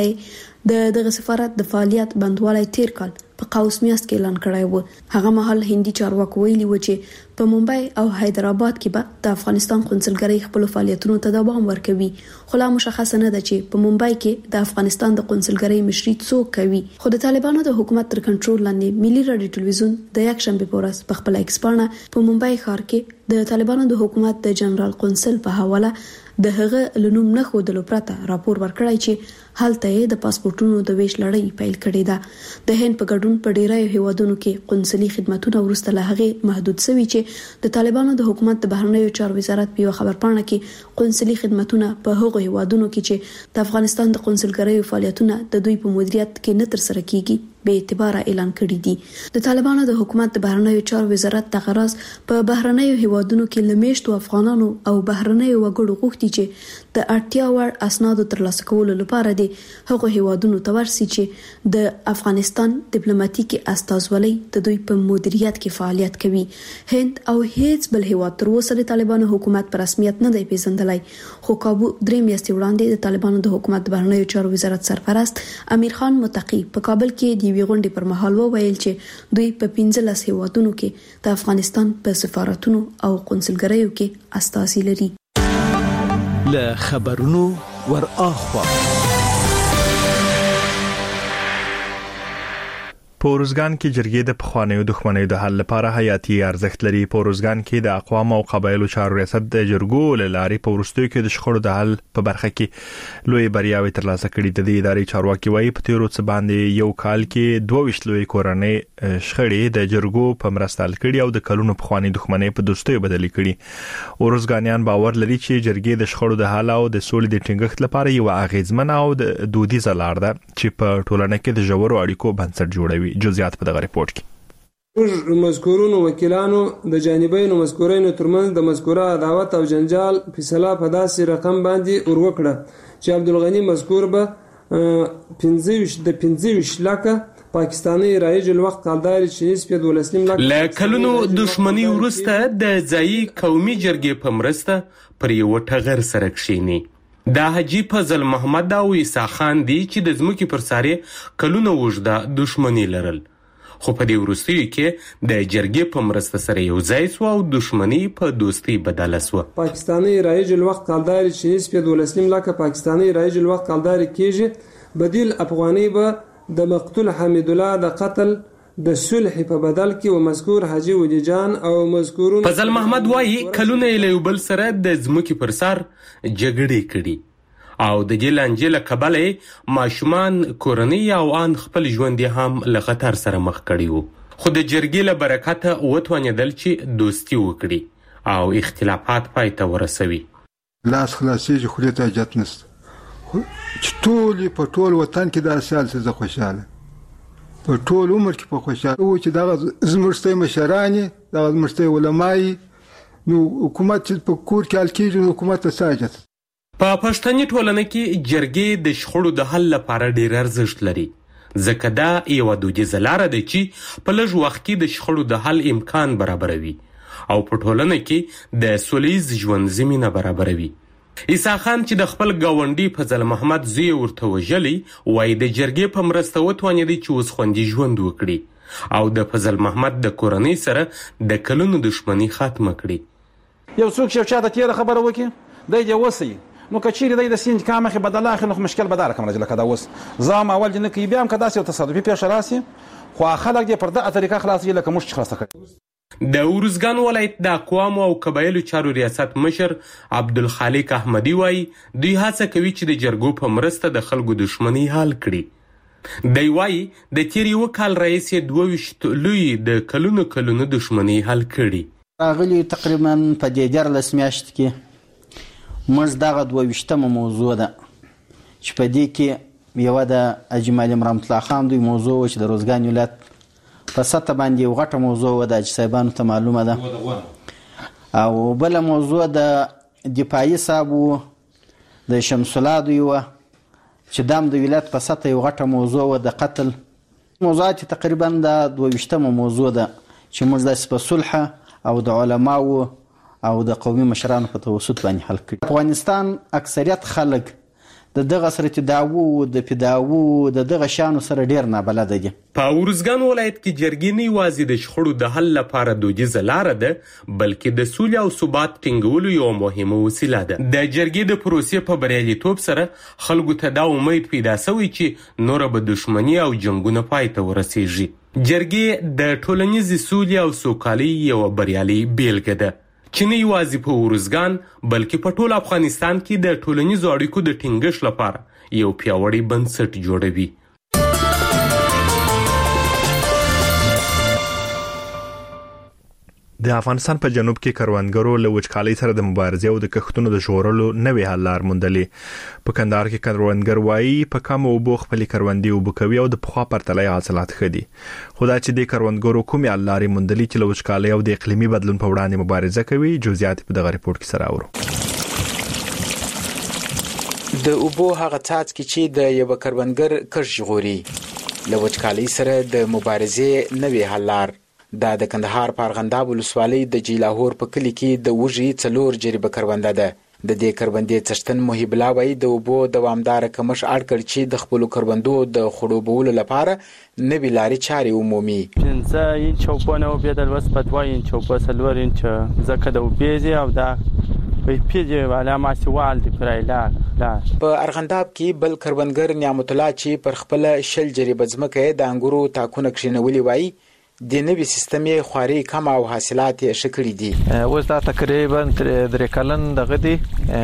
دغه سفارت د فعالیت بندوالي تیر کال په قوس میاشت کې اعلان کړی و. هغه مهال هندي چارواکو ویلي و چې په ممبئی او حیدرآباد کې به د افغانستان قونسلګرۍ خپل فعالیتونو ته دوام ورکوي. خو لا مشخصه نه ده چې په ممبئی کې د افغانستان د قونسلګرۍ مشري څوک کوي. خو د طالبانو د حکومت تر کنټرول لاندې ملي رادیو ټلویزیون د یک شنبه په ورځ په خپل ایکسپانډ په ممبئی ښار کې د طالبانو د حکومت د جنرال قونسل په حواله د هغه لنوم نه خودلو پرته راپور ورکړی چې هلته د پاسپورتونو د ویش لړۍ پیل کړې ده. د هند په ګډون په ډیری هیوادونو کې قونسلي خدماتونه ورسته له هغه محدود شوي چې د طالبانو د حکومت د بهرنیو چارو وزارت په خبرپاڼه کې قونسلي خدماتونه په هغو هیوادونو کې چې د افغانستان د قونسلګریو فعالیتونه د دوی په مدیریت کې نه تر سره کیږي بې اعتبار اعلان کړی دي. د طالبانو د حکومت د بهرنیو چارو وزارت د غراس په بهرنیو هیوادونو کې لمیشتو افغانانو او بهرنیو وګړو غوښتي چې د اړتیا وړ اسنادو ترلاسه کولو لپاره د هغو هیوادونو ته ورسي چې د افغانستان ډیپلوماټیکي استازولۍ د دوی په مدیریت کې فعالیت کوي. هند او هیڅ بل هیواد تر اوسه د طالبانو حکومت په رسمیت نه دی پیژندلی، خو کابو درې میاشتې وړاندې د طالبانو د حکومت د بهرنیو چارو وزارت سرپرست امیر خان متقی په کابل کې د یوې غونډې پر مهال وویل چې دوی په 15 هیوادونو کې د افغانستان په سفارتونو او قونسلګریو کې استازي لري. له خبرونو ور اخوا په ارزګان کې جرګې د پخوانیو دښمنیو د حل لپاره حیاتي ارزښت لري. په ارزګان کې د اقوام او قبایلو چارو ریاست د جرګو لارې په ورستیو کې د شخړو د حل په برخه کې لوی بریاوي ترلاسه کړي. د ادارې چارواکي وايي په تیرو څه باندې یو کال کې 22 لوی کورنۍ شخړې د جرګو په مرسته حل کړي او د کلونو پخوانی دښمنۍ په دوستیو بدلې کړي. ارزګانیان باور لري چې جرګې د شخړو د حل او د سولې د ټینګښت لپاره یو اغیزمن او د دودیزه لار ده چې په ټولنه کې د ژورو اړیکو بنسټ جوړوي. جزئیات په دغه ریپورت کې مذکورونو وکیلانو د جانبینو مذکورینو ترمنځ د مذکوره عداوت او جنجال فیصله په داسې رقم باندې وروکړه چې عبدالغنی مذکور به 15 لکه پاکستانی رایج الوقت کالداري چې نسبت 12 لکه ل کلونو دښمنی ورسته د ځای قومي جرګې په مرسته پر یو ټغر سره کښینی. دا حاجی فضل محمد او عیسی خان دی چې د زمکي پر ساري کلونو وجده دښمنی لرل، خو په دې ورستیو کې د جرګې په مرسته سره یو ځای سو او دښمنی په دوستي بدله سو. پاکستانی رایج الوقت کالداري چې نسبت 12 لکه پاکستانی رایج الوقت کالداري کېږي، بدیل افغاني به د مقتول حمید الله د قتل د صلح په بدل کې او مذکور حاجی ولی جان او مذکورون فضل محمد وایي کلونه له بل سره د زمکي پر سر جګړې کړي او د ګلانجل کبلې ماشومان کورنۍ او ان خپل ژوند هم له خطر سره مخ کړي وو، خو د جرګې له برکته وتوانیدل چې دوستي وکړي او اختلافات پای ته ورسوي. لاس خلاصي چې خلیته اجازه نشته چې ټول وطن کې د اساس څخه خوشاله په ټول عمر کې په خوشاله و چې دا زمرستې مشرانی دا زمرستې علماي نو حکومت په کور کې حل کېږي، حکومت ته ساجت. په پښتني ټولنه کې جرګې د شخړو د حل لپاره ډېر ارزښت لري، ځکه دا یو دودیزه لار ده چې په لږ وخت کې د شخړو د حل امکان برابروي او په ټولنه کې د سولهییز ژوند زمینه برابروي. عیسی خان چې د خپل گاونډي فضل محمد زوی ورته وژلی وای د جرګې په مرسته وتوانیدي چې اوس خوندي ژوند وکړي او د فضل محمد د کورنۍ سره د کلونو دښمنی ختمه کړي. یو څوک چې چا د تیر خبره وکړي د دې وسی نو کچېری د سین کامه بدل اخر نو مشکل بدل کوم رجل کدا وس زام اول جن کې بیا هم کدا سي تصادفي پیښ راسي خو خلک دې پر دغه طریقه خلاصي لکه مش خلاص کړي. د ارزګان ولایت د اقوام او قبایلو چارو ریاست مشر عبدالخالق احمدی وای دوی هڅه کوي چې د جرګو په مرسته د خلکو دښمنی حل کړي. دی وای د تیر یو کال رئیس 22 لوی د کلونو دښمنی حل کړي. راغلی تقریبا په دې 14 میاشت کې موږ دغه 22مه موضوع ده چې په دې کې یو د اجمل رحمت الله خان دوی موضوع چې د روزګان ولایت په سطح باندې یو غټه موضوع وه چې صاحبانو ته معلومه ده او بل موضوع د دفاعي صاحب د شمس الله دوی وه چې دام د ولایت په سطح یو غټه موضوع وه د قتل موضوعات تقریبا د 22مه موضوع ده چې موږ داسې په صلح او د علماو او د قومي مشرانو په توسط باندې حل کړي. افغانستان اکثریت خلک د دغه سره تداوو د فداوو د دغه شانو سره ډیر نه بلد دي. په ورزګان ولایت کې جرګې نه یوازې د شخړو د حل لپاره دودیزه لار ده بلکې د سولې او ثبات ټینګولو یو مهمه وسیله ده. د جرګې د پروسې په بریالیتوب سره خلکو ته دا امید پیدا شوی چې نور به دښمنی او جنگونه پای ته ورسیږي. جرګې د ټولنیزې سولې او سوکالۍ یو بریالي بیلګه ده چې نه یوازې په ورزګان بلکې په ټول افغانستان کې د ټولنیزو اړیکو د ټینګښت لپاره یو پیاوړی بنسټ جوړوي. د افغانستان په جنوب کې کروندګرو له وچکالۍ سره د مبارزې او د کښتونو د ژغورلو نوې حل لار موندلې. په کندهار کې کروندګر وایي په کم اوبو خپل کروندې اوبه کوي او د پخوا پرتله حاصلات ښه دي. خو دا چې د کروندګرو کومې حل لارې موندلې چې له وچکالۍ او د اقلیمي بدلون په وړاندې مبارزه کوي، جزئیات په دغه ریپورت کې سره اورو. د اوبو هغه څاڅکي چې د یو کروندګر کښت ژغوري، له وچکالۍ سره د مبارزې نوې حل لار. دا د کندهار په ارغنداب ولسوالۍ د جیلاهور په کلي کې د وږي 4 جریبه کرونده ده. د دې کروندې څښتن محب الله وایي د اوبو دوامدار کمښت اړ کړ چې د خپل کروندو د خړوبولو لپاره نوې لارې چارې ومومي. 15 انچ چوپونه او بدل وس په 2 انچ او په 4 انچ زکه د وبېزي او دا په پیډه علامه سوال دی پرایلا. په ارغنداب کې بل کروندګر نعمت الله چې پر خپل 10 جریبه ځمکه د انګورو تاکونه کښینولي وایي د نوې سیستم یې خواري کم او حاصلات یې ښه کړي دي. اوس دا تقریبا 3 کلن دغه دي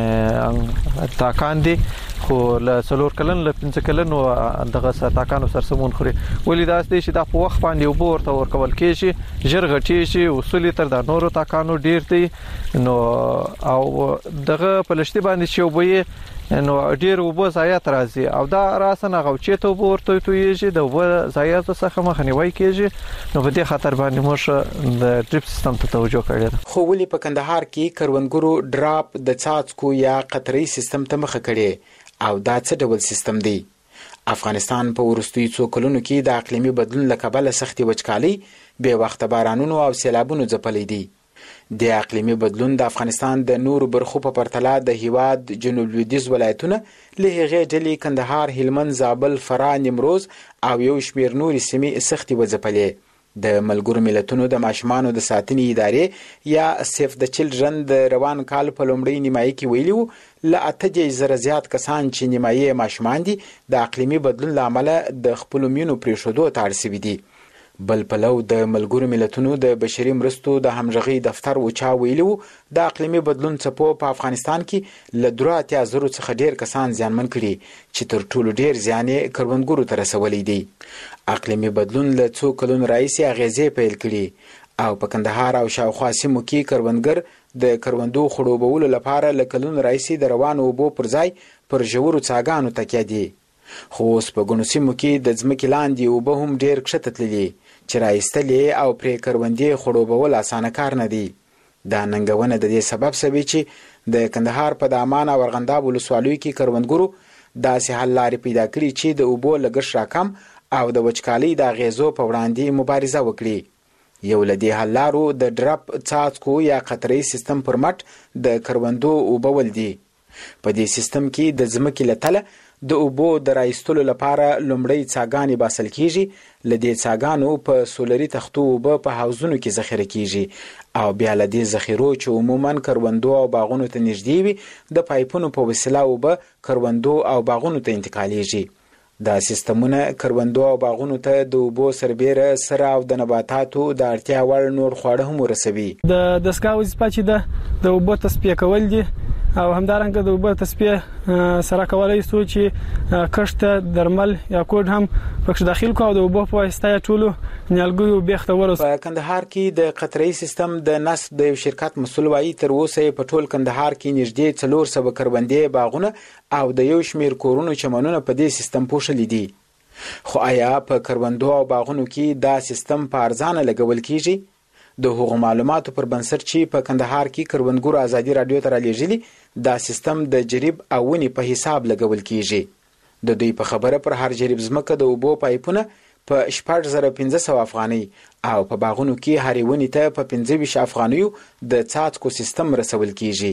تاکان دي، خو له 4 کلن له 5 کلن دغه تاکانو سرسمون خوري. ولې دا ستې چې دا په وخت باندې وبو ورته ورکول کېږي، ژر غټي شي، اصول تر د نورو تاکانو ډیر دي. نو او دغه په لشتي باندې چې وبوي نو ډیر وبو ضایعات راځي او دا راسنه غوچې ته وبو ورته تویږي، د وبو ضایعات څخه مخنیوي کېږي. نو په دې خاطر باندې موږ د ډریپ سیستم ته توجه کړې. خو ولې په کندهار کې کروندګرو ډراپ د څاڅکو یا قطري سیستم ته مخه کړې او دا څه ډول سیستم دی؟ افغانستان په وروستیو څو کلونو کې د اقلیمي بدلون له کبله سختي وچکالۍ، بې وخته بارانونو او سیلابونو ځپلې دي. د اقلیمي بدلون د افغانستان د نورو برخو په پرتله د هیواد جنوب لویدیځ ولایتونه له هغې ډلې کندهار، هلمند، زابل، فراه، نیمروز او یو شمېر نورې سیمې سختي وځپلې. د ملګرو ملتونو د ماشومانو د ساتنې ادارې یا سیف د چلډرن د روان کال په لومړۍ نیمایي کې ویلي وو له 8,000 زیات کسان چې نیمایي ماشومان دي د اقلیمي بدلون له امله د خپلو مینو پرېښودو ته اړ شوي دي. بل پلو د ملګرو ملتونو د بشري مرستو د همغږۍ دفتر وچا ویلي وو د اقلیمي بدلون څپو په افغانستان کې له 3,000 څخه ډیر کسان زیانمن کړي چې تر ټولو ډیر زیان یې کروندګرو ته رسولی دی. اقلیمي بدلون له څو کلونو راهیسې اغیزې پیل کړي او په کندهار او شاوخوا سیمو کې کروندګر د کروندو خړوبولو لپاره له کلونو راهیسې د روانو اوبو پر ځای پر ژورو څاګانو تکیه دي. خو اوس په ګڼو سیمو کې د ځمکې لاندې اوبه هم ډیر کښته تللي چې راایستلې او پرې کروندې خړوبول اسانه کار نه دی. دا ننګونه د دې سبب شوی چې د کندهار په دامان او ارغنداب ولسوالیو کې کروندګرو داسې حل لارې پیدا کړي چې د اوبو لګښت راکم او د وچکالۍ د اغیزو په وړاندې مبارزه وکړي. یو له دې حل لارو د ډرپ څاڅکو یا قطري سیستم پر مټ د کروندو اوبول دي. په دې سیستم کې د ځمکې له تله د اوبو د راایستلو لپاره لومړی څاګانې باسل کیږي. له دې څاګانو په سولري تختو اوبه په حوضونو کې ذخیره کیږي او بیا له دې ذخیرو چې عموما کروندو او باغونو ته نږدې وي د پایپونو په وسیله اوبه کروندو او باغونو ته انتقالیږي. دا سیستمونه کروندو او باغونو ته د اوبو سربیره سره او د نباتاتو د اړتیا وړ نور خواړه هم ورسوي. د دستګاه وظیفه چې د اوبو تصفیه کول دي او همدارنګه د اوبو تصفیه سره کولای شو چې کښت درمل یا کوډ هم پکې داخل کو او د اوبو په واسطه ټولو نیالګیو بیخته ورس. په کندهار کې د قطري سیستم د نصب د یو شرکت مسول وایي تر اوسه په ټول کندهار کې نږدې 400 کروندې باغونه او د یو شمېر کورونو چمنونه په دې سیستم پوښلي دي. خو آیا په کروندو او باغونو کې دا سیستم په ارزانه لګول کیږي؟ د هغو معلوماتو پر بنسټ چې په کندهار کې کروندګرو ازادي رادیو ته رالیږلي دا سیستم د جریب او ونې په حساب لګول کیږي. د دوی په خبره پر هر جریب ځمکه د اوبو پایپونه په 4500 افغانۍ او په باغونو کې هرې ونې ته په 25 افغانیو د څاڅکو سیستم رسول کیږي.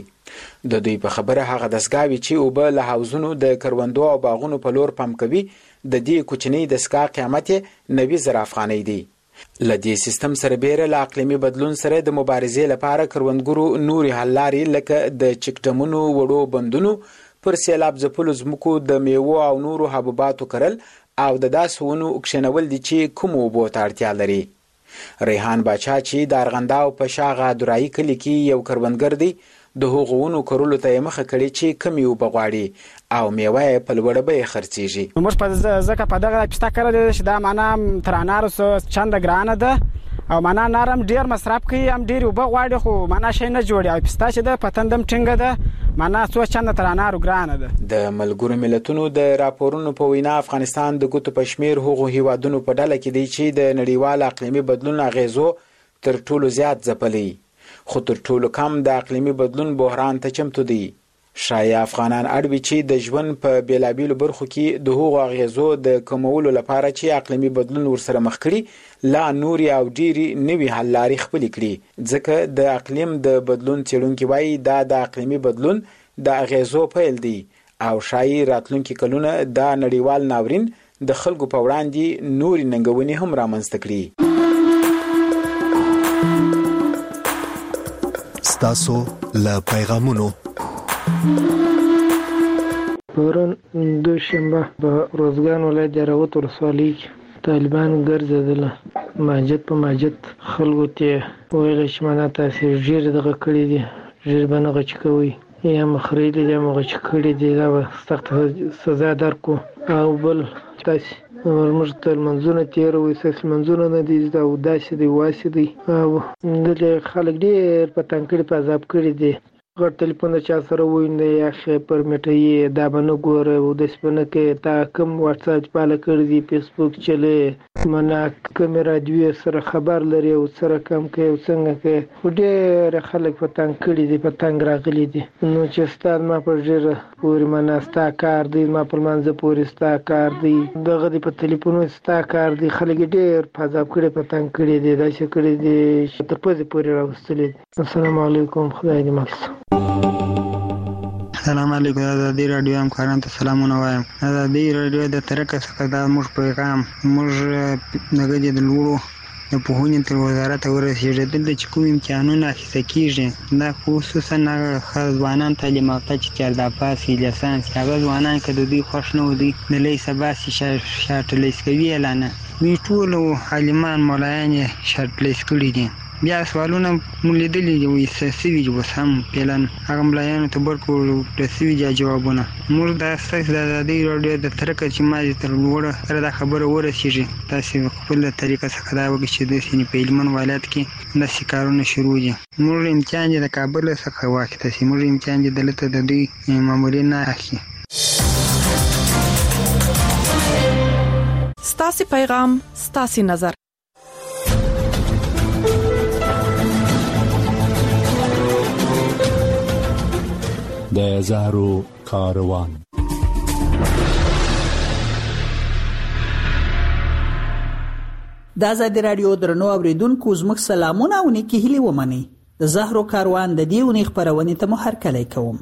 د دوی په خبره هغه دستګاوې چې اوبه له حوضونو د کروندو او باغونو په لور پمپ کوي د دې کوچنۍ دستګاه قیمت 90,000 افغانۍ دی. له دې سیستم سره بیره له اقلیمي بدلون سره د مبارزې لپاره کروندګرو نوري حل لارې لکه د چکډمونو وړو بندونو پر سیلاب ځپلو ځمکو د میوو او نورو حبوباتو کرل او د داسې ونو کښینول دي چې کوم اوبو ته اړتیا لري. ریحان باچا چې د ارغنداو په شاغه درایي کلی کې یو کروندګر دی د هغو ونو کرلو ته یې مخه کړې چې کمې اوبه غواړي او میوه یې په لوړه بیه خرڅېږي. موږ په ځکه په دغه پسته کرلې ده چې دا معنا تر انارو څه چنده ګرانه ده او معنا نرم ډېر مصرف کوي هم ډېرې اوبه غواړي خو معنا شی نه جوړي او پسته چې ده په تندم ټینګه ده معنا څو چنده تر انارو ګرانه ده. د ملګرو ملتونو د راپورونو په وینا افغانستان د ګوتو په شمېر هغو هیوادونو په ډله کې دی چې د نړیوال اقلیمي بدلون اغیزو تر ټولو زیات ځپلی خو تر ټولو کم د اقلیمي بدلون بحران ته چمتو دي. شایع افغانان اړوي چې د ژوند په بیلابیلو برخو کې د هغو اغیزو د کمولو لپاره چې اقلیمي بدلون ورسره مخ کړي لا نوري او ډیري نوي حل لارې خپلې کړي ځکه د اقلیم د بدلون څېړونکي وایي دا د اقلیمي بدلون د اغیزو پیل دی او شایي راتلونکي کلونه دا نړیوال ناورین د خلکو په وړاندې نوري ننګونې هم رامنځته کړي. ستاسو له پیغامونو پرون دوشنبه په روزګان ولایت د راوت ولسوالۍ کې طالبان ګرځېدل مسجد په مسجد خلکو ته ویل چې معنا تاسو ډېر دغه کړي دي ډېر به نه غچ کوئ یا مخریدي یا مغچ کړي دي دا به سخت سزا درکو او بل تاسو موږ ته منځونه تیروي چې منځونه نه دي دا وداسي دي واسي دي او د خلک ډېر په تنکړي په عذاب کړي دي غټ ټلیفون چا سره ویني یا خې پرمیټي دا باندې ګوره او د سپنه کې تا کوم واتس اپ پاله کړی دی فیسبوک چلے منا کیمرا دی سره خبر لري او سره کم کې او څنګه کې ډېر خلک په تنګ کړي دي په تنګ راغلي دي نو چې ستاد ما پر ډېر پوری منا ستا کار دی ما پر منځ پوری ستا کار دی دغه دی په ټلیفون ستا کار دی خلک ډېر په عذاب کړي په تنګ کړي دي دا چې کړي دي ته په دې پوری راوستلې. السلام علیکم خدای دې مخ. السلام علیکم آزادی رادیو همکاران ته سلامونه وایم. آزادی رادیو د ترکه څخه دا موږ پیغام موږ دغه د لوړو د پوهنې تر وزارت ورسېږي دلته چې کوم امتحانونه اخیستل کېږي دا خصوصا هغه ځوانان تعلیم یافته چې چارده پاس لیسانس هغه ځوانان که د دوی خوښ نه وي د لیسه باسي شارټلیس کوي اعلانه دوی ټول عالمان مولایان یې شارټلیس کړي دي. بیا سوالونه مونږ لیدلي دي وایي سوي دي اوس هم پلان هغه ملایانو ته ورکړو د سوي دي جوابونه. موږ دا ستاسو د ازادۍ راډیو د ترکه چې ما دې تر لوړه سره دا خبره ورسېږي تاسې خپل طریقه څخه دا وکړئ چې داسې په هلمند ولایت کې داسې کارونه شروع دي. موږ امتحان یې د کابل څخه واخیستی سي موږ امتحان یې دلته د دوی مامورین نه اخلي. ستاسې پیغام ستاسې نظر. د زهرو کاروان. د آزادي رادیو درنو اوریدونکو زموږ سلامونه او نیکی هیلې ومنئ. د زهرو کاروان د دې ونې خپرونې ته مو هرکلی کوم.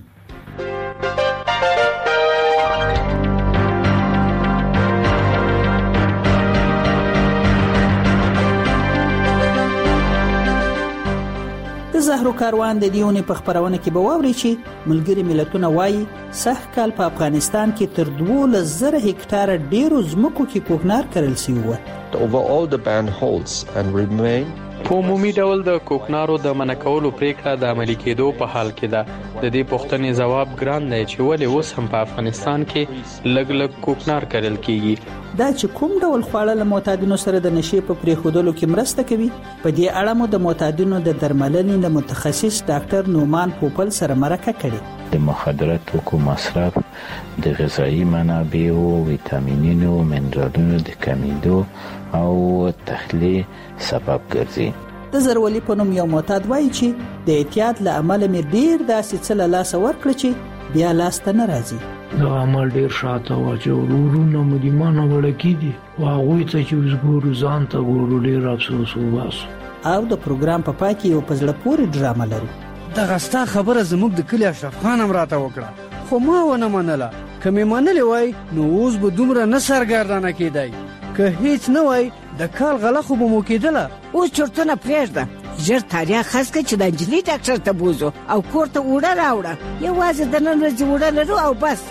د زهرو کاروان د دې ونې په خپرونه کې به واورئ چې ملګري ملتونه وایي سږ کال په افغانستان کې تر 12,000 هکټاره ډیرو ځمکو کې کوکنار کرل شوي وو. Overall the ban holds and remain. په عمومي ډول د کوکنارو د منع کولو پریکړه د عملي کېدو په حال کې ده. د دې پوښتنې ځواب ګران دی چې ولې اوس هم په افغانستان کې لږ کوکنار کرل کیږي. دا چې کوم ډول خواړه له معتادینو سره د نشې په پریښودلو کې مرسته کوي په دې اړه مو د معتادینو د درملنې د متخصص ډاکټر نومان پوپل سره مرکه کړې. د مخدره توکو مصرف د غذایی منابعو ویټامینونو منرالونو د کمیدو او تخلیه سبب ګرځي. د زرولي په نوم یو معتاد وایي چې د احتیاط له امله مې ډیر داسې څه له لاسه ورکړه چې بیا لاسته نه راځي. دا عمل ډیر شاته و چې ورورونه مو د مانه وړکی دي او هغوی ته چې اوس ګورو ځان ته ګورو ډیر افسوس وباسو. او د پروګرام په پای کې یو په زړه پورې ډرامه لرو. دغه ستا خبره زموږ د کلي اشرف خان هم راته وکړه خو ما ونه منله. که مې منلې وای نو اوس به دومره نه سرګردانه کېدی. که هیڅ نه وای د کال غله خو به مو کېدله. اوس چرتونه پرېږده ژر تاریخ خاص کړه چې د نجلۍ ډاکټر ته بوزو او کور ته اوړه راوړه. یوازې د نن ورځې اوړه لرو او بس.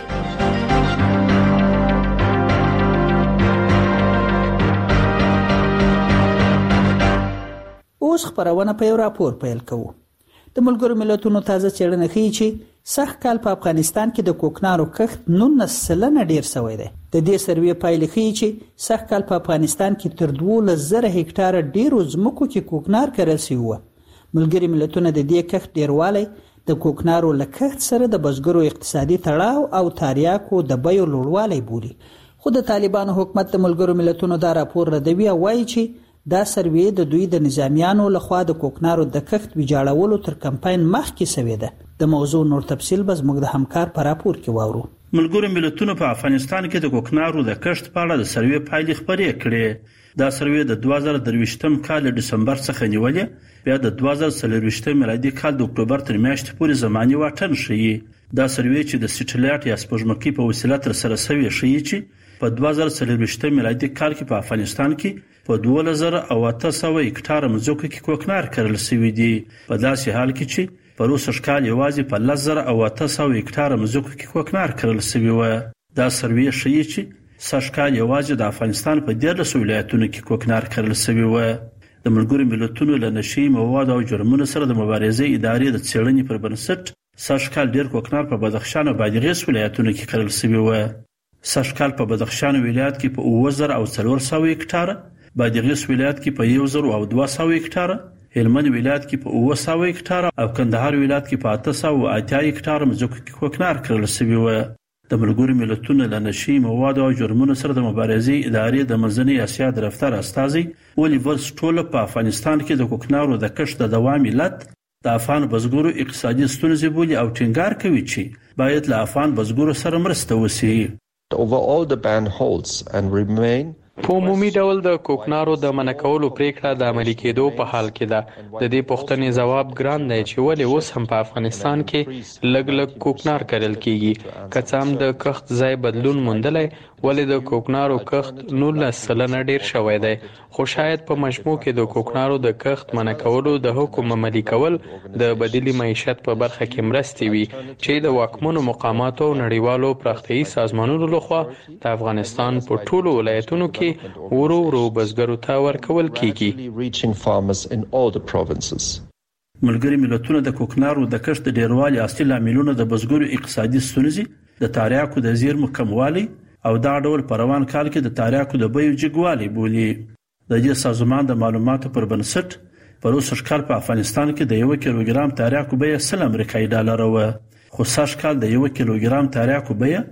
اوس خبرونه په یو راپور پیل کوو. د ملګرو ملتونو تازه څېړنه ښیي چې سږ کال په افغانستان کې د کوکنارو کښت 19% ډیر شوی دی. د دې سروې پایلې ښیي چې سږ کال په افغانستان کې تر 12,000 هکټاره ډیرو ځمکو کې کوکنار کرل شوي وو. ملګري ملتونه د دې کښت ډیروالی د کوکنارو له کښت سره د بزګرو اقتصادي تړاو او تریاکو د بیو لوړوالی بولي. خو د طالبانو حکومت د ملګرو ملتونو دا راپور ردوي او وایي چې دا سروې د دوی د نظامیانو لخوا د کوکنارو د کښت ویجاړولو تر کمپاین مخکې شوې ده. د موضوع نور تفصیل به زموږ د همکار په راپور کې واورو. ملګرو ملتونو په افغانستان کې د کوکنارو د کښت په اړه د سروې پایلې خپرې کړې. دا سروې د 2023م کال د دسمبر څخه نیولې، بیا د 2024 میلادي کال د اکتوبر تر میاشتې پورې زماني واټن ښیي. دا سروې چې د سټلایټ یا سپوږمکۍ په وسیله تر سره شوې ښیي چې په 2024 میلادي کال کې په افغانستان کې په 2800 هکټاره مځکو کې کوکنار کرل شوی دی. په داسې حال کې چې په روسي کال یوازې په 1800 هکټاره مځکو کې کوکنار کرل شوی و. دا سروې ښیي چې سږ کال یوازې د افغانستان په 13 ولایتونو کې کوکنار کرل شوی و. د ملګرو ملتونو له نشي مواد او جرمونو سره د مبارزې ادارې د څېړنې پر بنسټ سږ کال ډیر کوکنار په بدخشان او بادغیس ولایتونو کې کرل شوی و. سږ کال په بدخشان ولایت کې په 2400 هکټاره، بادغیس ولایت کې په 1200 هکټاره، هلمند ولایت کې په 900 هکټاره او کندهار ولایت کې په 880 هکټاره مځکو کې کوکنار کرل شوی و. د ملګرو ملتونو له نشي مواد او جرمونو سره د مبارزې ادارې د منځنۍ اسیا د دفتر استازي اولیور سټول په افغانستان کې د کوکنارو د کښت د دوام علت د افغان بزګرو اقتصادي ستونزې بولي او ټینګار کوي چې باید له افغان بزګرو سره مرسته وشي. Overall, the ban holds and remain. په عمومي ډول د کوکنارو د منع کولو پریکړه د عملي کېدو په حال کې ده. د دې پوښتنې ځواب ګران دی چې ولې اوس هم په افغانستان کې لږ کوکنار کرل کیږي. که څه هم د کښت ځای بدلون موندلی، ولې د کوکنارو کښت 19% ډیر شوی دی. خو شاید په مجموع کې د کوکنارو د کښت منع کولو د حکم عملي کول د بدیلي معیشت په برخه کې مرستې وي چې د واکمنو مقاماتو او نړیوالو پراختیایي سازمانونو لخوا د افغانستان په ټولو ولایتونو کې ورو ورو بزګرو ته ورکول کیږي. ملګري ملتونه د کوکنارو د کښت د ډیروالي اصلي لاملونه د بزګرو اقتصادي ستونزې، د تریاکو د زیرمو کموالی او دا ډول په روان کال کې د تریاکو د بیو جګوالی بولي. د دې سازمان د معلوماتو پر بنسټ په روسي کال په افغانستان کې د 1 کیلوګرام تریاکو بیه 100 امریکایي ډالر و، خو سږ کال د 1 کیلوګرام تریاکو بیه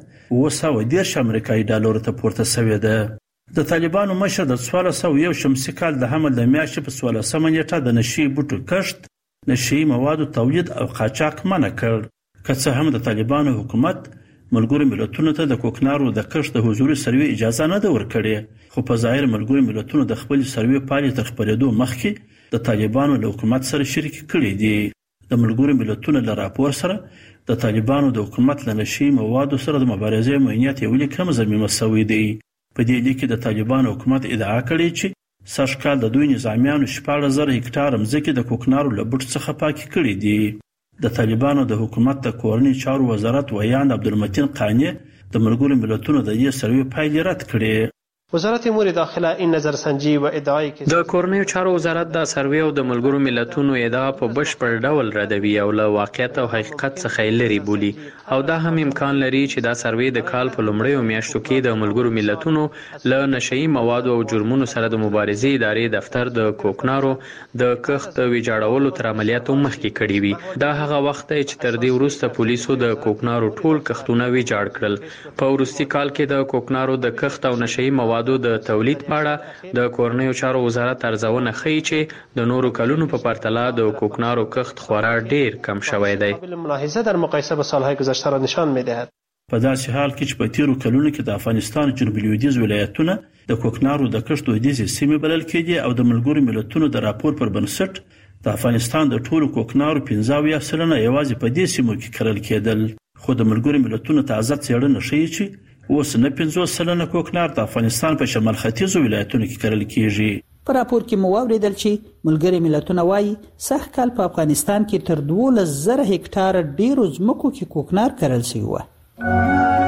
910 امریکایي ډالر ته پورته شوې ده. د طالبانو مشر د 1401 شمسي کال د حمل د میاشتې په 14 نیټه د نشي بوټو کښت، نشي موادو تولید او قاچاق منع کړ. که څه هم د طالبانو حکومت ملګرو ملتونو ته د کوکنارو د کښت د حضوري سروې اجازه نه ده ورکړې، خو په ظاهر ملګرو ملتونو د خپل سروې پالي تر خپرېدو مخکې د طالبانو له حکومت سره شریک کړي دي. د ملګرو ملتونو له راپور سره د طالبانو د حکومت له نشي موادو سره د مبارزې موینیت یو لیک هم ضمیمه شوی دی. په دې لیک کې د طالبانو حکومت ادعا کړې چې سږ کال د دوی نظامیانو 14,000 هکټاره مځکې د کوکنارو له بوټ څخه پاکې کړې دي. د طالبانو د حکومت د کورنۍ چارو وزارت ویاند عبدالمتین قانی د ملګرو ملتونو د دې سروې پایلې رد کړې. وزارت امور داخله این نظرسنجی و ادعای که د کورنیو چارو وزارت د سروې او د ملګرو ملتونو ادعا په بشپړ ډول ردوي او له واقعیت او حقیقت څخه لري بولي، او دا هم امکان لري چې دا سروې د کال په لومړیو میاشتو کې د ملګرو ملتونو له نشئی موادو او جرمونو سره د مبارزې ادارې دفتر د کوکنارو د کښت ویجاړولو تر عملیاتو مخکې کړي وي. دا هغه وخت دی چې تر دې وروسته پولیسو د کوکنارو ټول کښتونه ویجاړ کړل. په وروستي کال کې د کوکنارو د کښت او نشئی موادو د تولید په اړه د کورنیو چارو وزارت ارزونه ښیي چې د نورو کلونو په پرتله د کوکنارو کښت خورا ډیر کم شوی دی. ملاحظه در مقایسه با سالهای گذشته را نشان می‌دهد. په داسې حال کې چې په تیرو کلونو کې د افغانستان جنوب لویدیځ ولایتونه د کوکنارو د کښت دودیزې سیمې بلل کېدي او د ملګرو ملتونو د راپور پر بنسټ د افغانستان د ټولو کوکنارو 15% یوازې په دې سیمو کې کرل کېدل. خو د ملګرو ملتونو تازه څېړنه ښیي چې اوس نه 50% کوکنار د افغانستان په شمال ختیځو ولایتونو کې کرل کېږي. په راپور کې مو واوریدل چې ملګري ملتونه وایي سږ کال په افغانستان کې تر 12,000 هکټاره ډیرو ځمکو کې کوکنار کرل شوی و.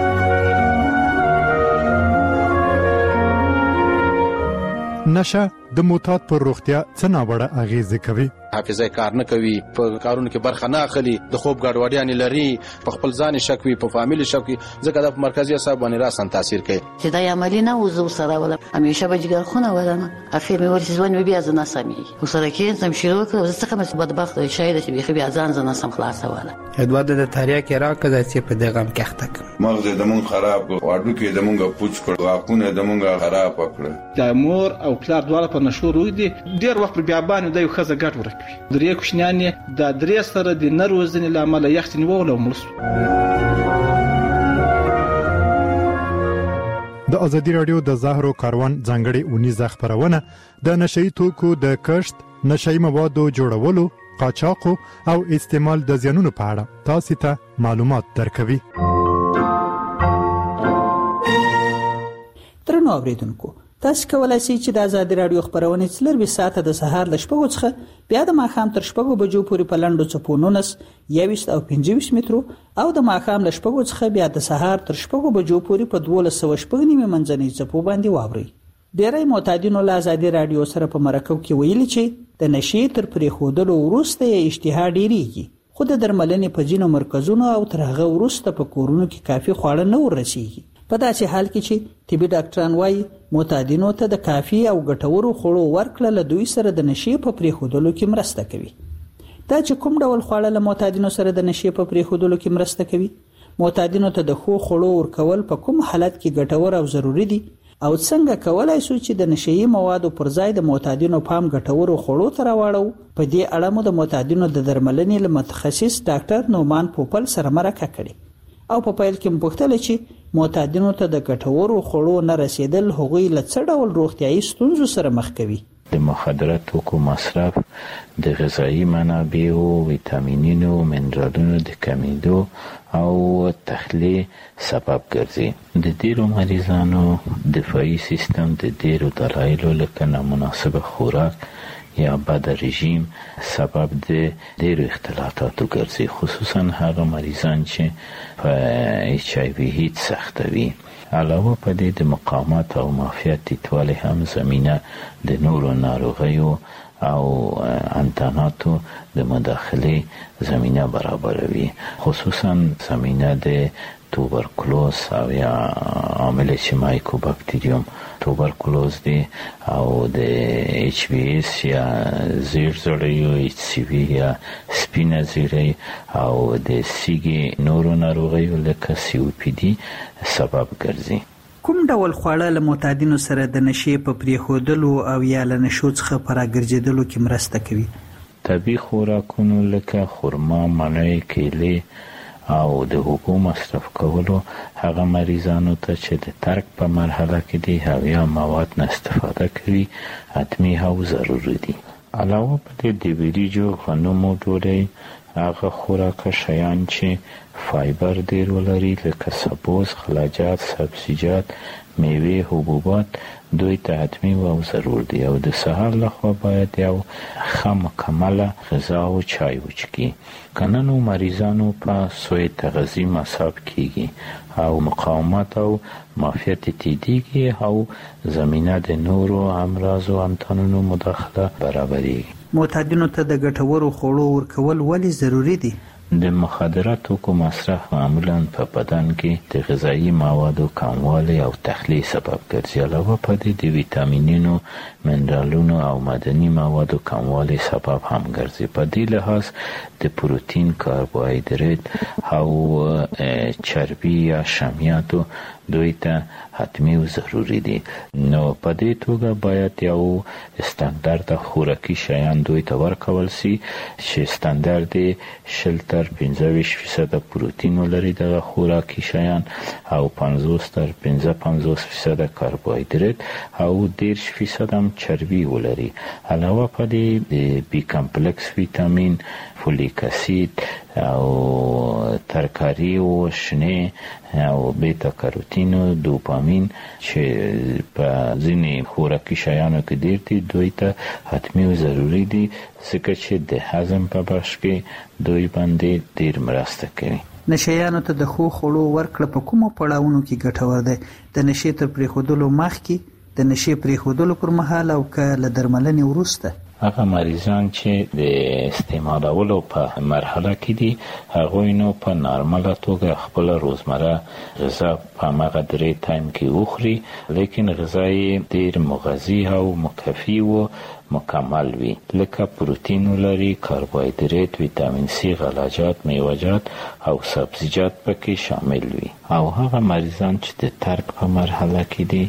نشه د معتاد پر روغتیا څه ناوړه اغیزې کوي. حافظه کار نه کوي، په کارونو کې برخه نه اخلي، د خوب ګډوډیانې لري، په خپل ځان شک وي، په فامیل شک وي، ځکه د مرکزي اعصاب باندې راسن تاثیر کوي. چې دا عملی نه وزو سره ولا همیشه به جګر خونه ولنه اخر مې ورته ځوان بیا ځنه سمي وسره کې سم شروع کړ زه څنګه مې بدبخت شاید چې بیا ځان ځنه سم خلاص ولا ادوار د تاریخ کې راکړه چې په دغه مکحتک مغز د مون خراب واډو کې د مونږه پوچ کړ واقونه د مونږه خراب کړ. د مور او پلار دواړه په نشو روي دي ډیر وخت بیا باندې د یو خزه ګټ ورکوي. درې کوښنیانې د درې سره د نروزنې لامل یختنی وول او مرسو. د ازادي رادیو د زهرو کاروان ځانګړي اونیزه خبرونه د نشئی توکو د کښت، نشئی موادو جوړولو، قاچاقو او استعمال د زیانونو په اړه تاسو ته معلومات درکوي. درنو اوریدونکو، تاسو کولای شئ چې د ازادي رادیو خبرونه څلور ساعته د سهار ل 6 څخه بیا د ماښام تر 6 بجو پورې په لنډو چپو 19 او 25 مترو او د ماښام ل 6 څخه بیا د سهار تر 6 بجو پورې په 12:15 منځنۍ چپو باندې واوري. ډیری معتادینو له ازادي رادیو سره په مرکو کې ویلي چې د نشې تر پریښودلو وروسته یې اشتها ډیریږي، خو د درملنې په ځینو مرکزونو او تر هغه وروسته په کورونو کې کافي خواړه نه ورسیږي. په داسې حال کې چې طبي ډاکټران وايي معتادینو ته د کافي او ګټورو خوړو ورکړه له دوی سره د نشې په پریښودلو کې مرسته کوي. دا چې کوم ډول خواړه له معتادینو سره د نشې په پریښودلو کې مرسته کوي، معتادینو ته د ښو خوړو ورکول په کوم حالت کې ګټور او ضروری دي، او څنګه کولای شو چې د نشئی موادو پر ځای د معتادینو پام ګټورو خوړو ته راوړو. په دې اړه مو د معتادینو د درملنې له متخصص ډاکټر نومان پوپل سره مرکه کړې او په پیل کې مپوښتل چې معتادینو ته د ګټورو خوړو نه رسیدل هغوی له څه ډول روغتیايي ستونزو سره مخ کوي. د مخدره توکو مصرف د غذایی منابعو، ویټامینونو، منرالونو د کمیدو او تخلیه سبب ګرځي. د ډیرو مریضانو دفاعي سیستم د ډیرو دلایلو لکه نامناسب خوراک یا بد رژیم سبب د ډیرو اختلالاتو ګرځي، خصوصا هغه مریضان چې په ایچ آی وی هیت سخته وي. علاوه په دې د مقاومت او معافیت ټیټوالی هم زمینه د نورو ناروغیو او انتاناتو د مداخله زمینه برابروي، خصوصا زمینه د توبرکلوز او یا عامل چې مایکوباکتریوم توبرکلوز دی او د ایچ وی اس یا زیر زړیو ایچ سی وی یا سپینه زیری او د سیګي نورو ناروغیو لکه سی او پی دی سبب ګرځي. کوم ډول خواړه له معتادینو سره د نشې په پریښودلو او یا له نشو څخه په راګرځېدلو کې مرسته کوي؟ طبي خوراکونو لکه خرما، مڼې، کیلې او د اوبو مصرف کولو هغه مریضانو ته چې د ترک په مرحله کې دي هغه مواد نه استفاده کوي حتمی او ضروري دي. علاوه په دې د وریجو، غنمو ډوډۍ هغه خوراکه شیان چې فایبر ډیر ولري لکه سبوس، خلاجات، سبزیجات، میوه، حبوبات دوی ته حتمی او ضرور دي. او د سهار لخوا باید یو ښه مکمله غذا او چای وڅښي. کننو مریضانو په سوی تغذیه مصاب کیږي او مقاومت او معافیت تیدیږي او زمینه د نورو امراض او امتحانونو مداخله برابرېږي. معتادینو ته د ګټورو خوړو ورکول ولې ضروری دي؟ د مخدره توکو مصرف معمولا په بدن کې د غذایی موادو کموالی او تخلیه سبب ګرځي. علاوه په دې د ویټامینونو، منرالونو او معدني موادو کموالی سبب هم ګرځي. په دې لحاظ د پروتین، کاربوهایدریت او چربی یا شامیاتو دوی ته حتمی او ضروری دي. نو په دې توګه باید یو استاندارد خوراکي شیان دوی ته ورکول سي چې استاندارد 15% پروتین ولري د خوراکي شیان او 50% کاربوهایدریت او 10% هم چربی ولري. علاوه په دې د بی کمپلیکس ویټامین، فولیک اسید او ترکاری او شنه او بیتا کاروتین او دوپامین چې په ځینې خوراکي شیانو کې ډیر دي دوی ته حتمی او ضروری دي ځکه چې د هضم په بخش کې دوی باندې ډیر مرسته کوي. نشیانو ته د خو خوړو ورکړه په کومو پړاوونو کې ګټور دی؟ د نشې تر پریښودلو مخکې، د نشي پریښودلو پر مهال او که له درملنې وروسته؟ هغه مریضان چې د استعمالولو په مرحله کې دي هغوی نو په نارمله توګه خپل روزمره غذا په هغه درې ټایم کې وخوري، لیکن غذا یې ډېر مغذي او مکفي و مکمل وي، لکه پروتین ولري، کاربوهایدریت، ویتامین سی، غلجات، میوه‌جات او سبزیجات پکې شامل وي. او هغه مریضان چې د ترک په مرحله کې دي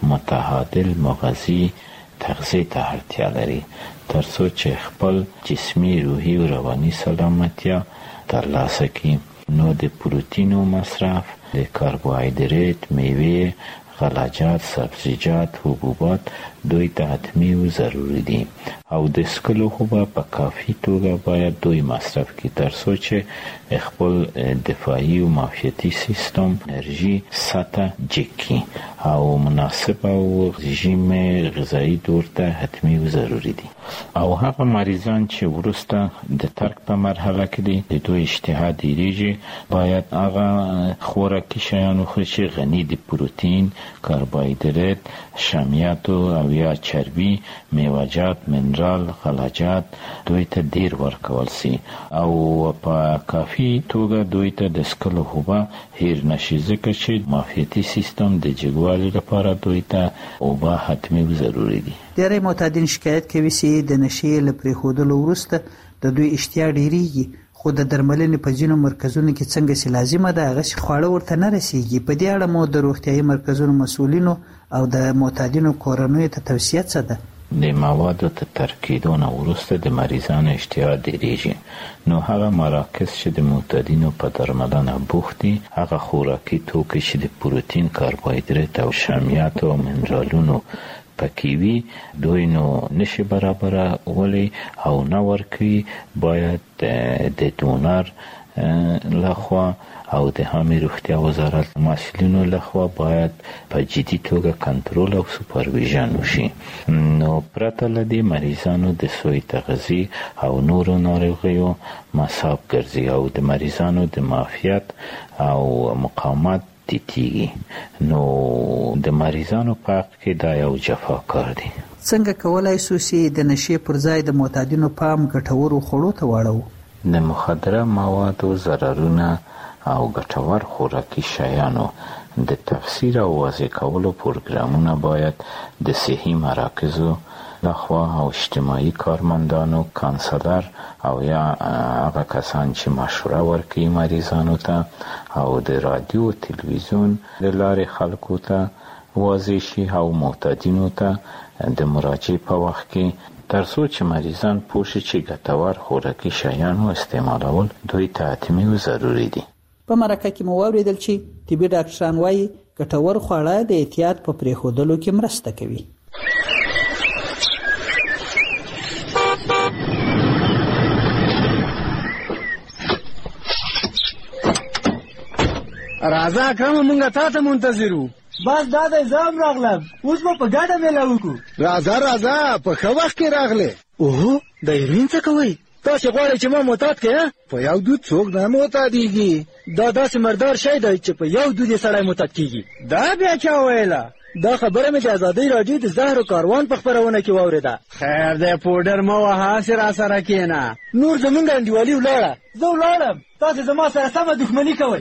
متعادل مغذي تغذیه ته اړتیا لري ترڅو چې خپل جسمي، روحي او رواني سلامتیا ترلاسه کړي. نو د پروتینو مصرف، د کاربوهایدریت، میوه، غلجات، سبزیجات، حبوبات دوی ته حتمی او ضروری دي او د سکلو خو په کافي توګه باید دوی مصرف کړي ترڅو چې خپل دفاعي او معافیتي سیستم انرژي سطح جکي او مناسب او رژیم غذایی دور ته حتمی او ضروری دي. او هغه مریضان چې ورسته د ترک په مرحله کې دي د دوی اشتها ډیریږي باید هغه خوراکي شیان وخوري چې غني دي پروتین، کاربوهایدریت، شامیات او یا چربی، میوه‌جات، منرال، غلجات دوی ته ډیر ورکول سي او په کافي توګه دوی ته د سکلو خوبه هیر نشي ځکه چې معافیتي سیستم د جګوالي لپاره دوی ته اوبه حتمی ضروری دي. ډېری معتادین شکایت کوي چې د نشي له پریښودلو وروسته د دوی اشتها ډیریږي، خو د درملنې په ځینو مرکزونو کې څنګه چې لازمه ده هغه خواړه ورته نه رسیږي. په دې اړه مو د روغتیايي مرکزونو مسؤلینو او د معتادینو کورنیو ته توصیه څه ده؟ د موادو ته ترکیدو نه وروسته د مریضانو اشتها ډیریږي، نو هغه مراکز چې د معتادینو په درملنه بوخت دي هغه خوراکي توکي چې د پروتین، کاربوهایدریت او شامیات او منرالونو پکې وي دوی نو نشي برابره ولی او نه ورکوي. باید د دونر لخوا او د عامه روغتیا وزارت مسؤلینو لخوا باید په جدي توګه کنټرول او سوپرویژن وشي. نو پرته له دې مریضانو د سوء تغذیه او نورو ناروغیو مصاب ګرځي او د مریضانو د معافیت او مقاومت تیږي. نو د مریضانو په حق کې دا یو جفاکار دی. څنګه کولای شو چې د نشي پر ځای د معتادینو پام ګټورو خوړو ته واړو؟ د مخدره موادو ضررونه او ګټور خوراکي شیانو د تفسیر او واضح کولو پروګرامونه باید د صحي مراکزو لخوا او اجتماعي کارمندانو، کانسلر او یا هغه کسان چې مشوره ورکوي مریضانو ته او د رادیو او تلویزیون د لارې خلکو ته واضح شي او معتادینو ته د مراجعې په وخت کې ترڅو چې مریضان پوه شي چې ګټور خوراکي شیانو استعمالول دوی ته حتمي او ضروري دي. په مرکه کې مو واوریدل چې طبي ډاکټران وایي ګټور خواړه د احتیاط په پریښودلو کې مرسته کوي. راځه کوم مونږه تاسو منتظرو. بس دا د زام راغلم، اوس په ګډه مېله وکړو. راځه په ښه وخت کې راغله. اوه د هیروین څه کوي؟ تاسو غواړئ چې ما معتاد کړئ؟ په یو دود څوک نه معتادیږي. دا داسې مردار شی دی چې په یو دود یې سړی معتاد کیږي. دا بیا چا ویله؟ دا خبره مې د ازادۍ راډیو د زهرو کاروان په خپرونه کې واورېده. خیر دی پوډر مه وهه چې راسره کښېنه. نور زمونږ انډیوالي ولاړه. زه ولاړم، تاسو زما سره سمه دښمني کوئ.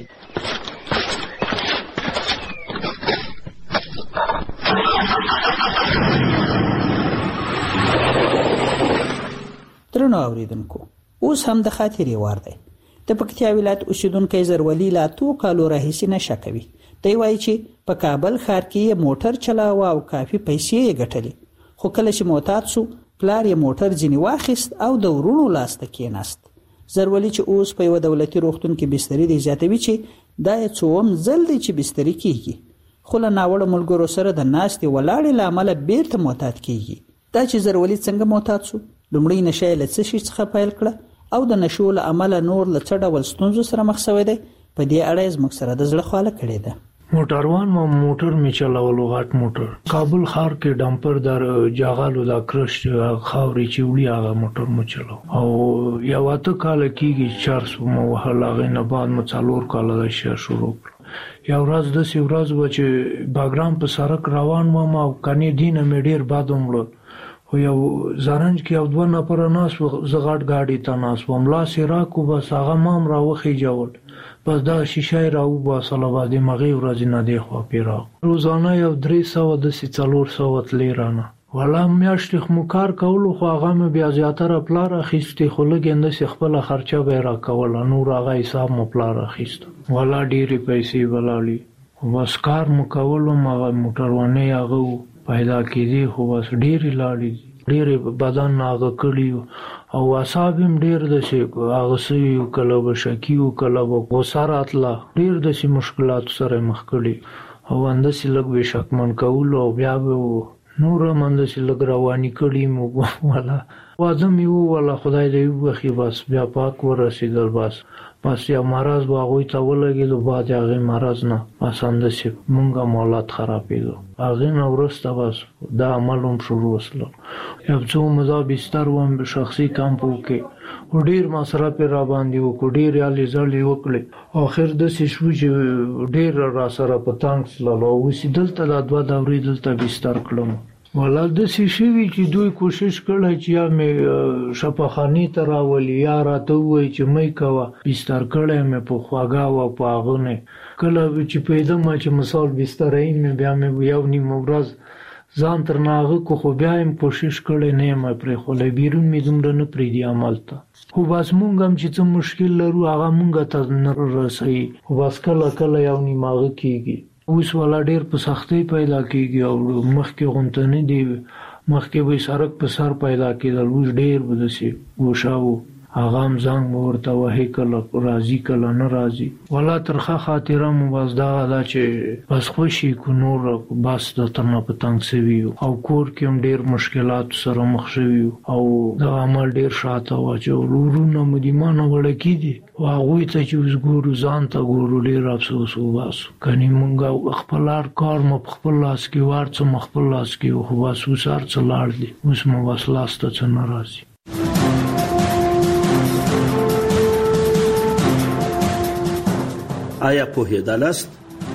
درنو اوریدونکو، اوس هم د خاطرې وار دی. د پکتیا ولایت اوسیدونکی زرولي لا 2 کالو راهیسې نشه کوي. دی وایي چې په کابل ښار کې موټر چلاوه او کافي پیسې یې ګټلې، خو کله چې معتاد شو پلار یې موټر ځینې واخیست او د ورونو لاس ته کېناست. زرولي چې اوس په یوه دولتي روغتون کې بستري دی زیاتوي چې دا یې څوم ځل دی چې بستري کېږي، خو له ناوړه ملګرو سره د ناستې ولاړې له امله بیرته معتاد کېږي. دا چې زرولي څنګه معتاد شو، لومړی نشه یې له څه شي څخه پیل کړه او د نشو له امله نور له څه ډول ستونزو سره مخ شوی دی، په دې اړه یې زموږ سره د زړه خواله کړې ده. موټروان ما موټر می چلاولو غټ موټر کابل ښار کې ډمپر در جاغالو دا کرش خاوري چوړي هغه موټر مو چلاو او یا واته کال کېږي 400 مو وهلاغه نه بعد مو څلور کال دا شي شروع یا ورځ د سی ورځ و چې باګرام په سړک روان و ما کني دینه مې ډیر باد ومړ خو یو زرنج کې یو دوه نفر ناس زغړ گاډي ته ناس وملا سیرا کو بس هغه مام راوخی جوړ بس دا شیشه راو باسله باندې مغي ورځ نه دی خو پیرا روزانه یو 300 د 400 تلیرانه ولا میاشت مو کار کولو خو هغه مې بیا زیاتره پلار اخیستې خو لګند سي خپل خرچه به را کول نور هغه حساب مو پلار اخیست ولا ډيري پیسې ولالي بس کار مو کولو ما موټرونه هغه پیدا کېدی خو بس ډيري لاړې ډيري بدن هغه کړیو او اصحاب هم ډیر د شي هغه سوي کله بشکیو کله وسارات لا ډیر د شي مشکلات سره مخ کړي او اندسي لګ به شکمن کول او بیا نور مندسي لګ رواني کړي مو ولا وازم یو ولا خدای دې وخی بس بیا پاک ورسېدل بس یا مرز باغوي ته ولګېدو بعد هغه مرز نه اسانده شي مونږه مولات خرابېدو هغه نو ورسته بس دا عملوم شروع وسلو یو څو مزه بستر وم به شخصي کمپو کې ډیر مصرف را باندې وکړ ډیر یالي ځلې وکړي اخر د شو چې ډیر را سره پتانګ سلو وسیدل ته د دوه دورې دلته بستر کړم ولل د شیشوي چې دوی کوشش کړی چې یا مې شپخانی ته راولي یا راته وای چې مې کوا بستر کړی مې په خواګا او په غونه کله چې پیدا ما چې مثال بستر یې مې بیا مې یو نیم ورځ ځان تر ناغه کو خو بیا هم کوشش کړی نه مې پر خو له بیرون مې دومره نه پری دی عمل ته خو بس مونږ هم چې څه مشکل لرو هغه مونږ ته نه رسي خو بس کله یو نیماغه کیږي اوس ولا ډیر په سختي پیدا کیږي او مخکې غونته نه دی مخکې به سړک په سر پیدا کېدل اوس ډیر بدسي وشاو هغه هم ځان ورته وهي کله راضي کله نه راضي ولا ترخه خاطره مو بس دا چې بس خوشي کو نور بس د ترنه پتنګ سوي او کور کې هم ډیر مشکلات سره مخ شوي او دا عمل ډیر شاته واچو ورونه مدیمانه وړ کیدي واغوي ته چې اوس ګورو ځان ته ګورو ډیر افسوس وباسو کني مونږ خپل کار مو خپل لاس کې ورڅ مخبل لاس کې خو بس اوس ارڅ لاړ دي اوس مو بس لاس ته ناراضي آیا پوهېدلاست؟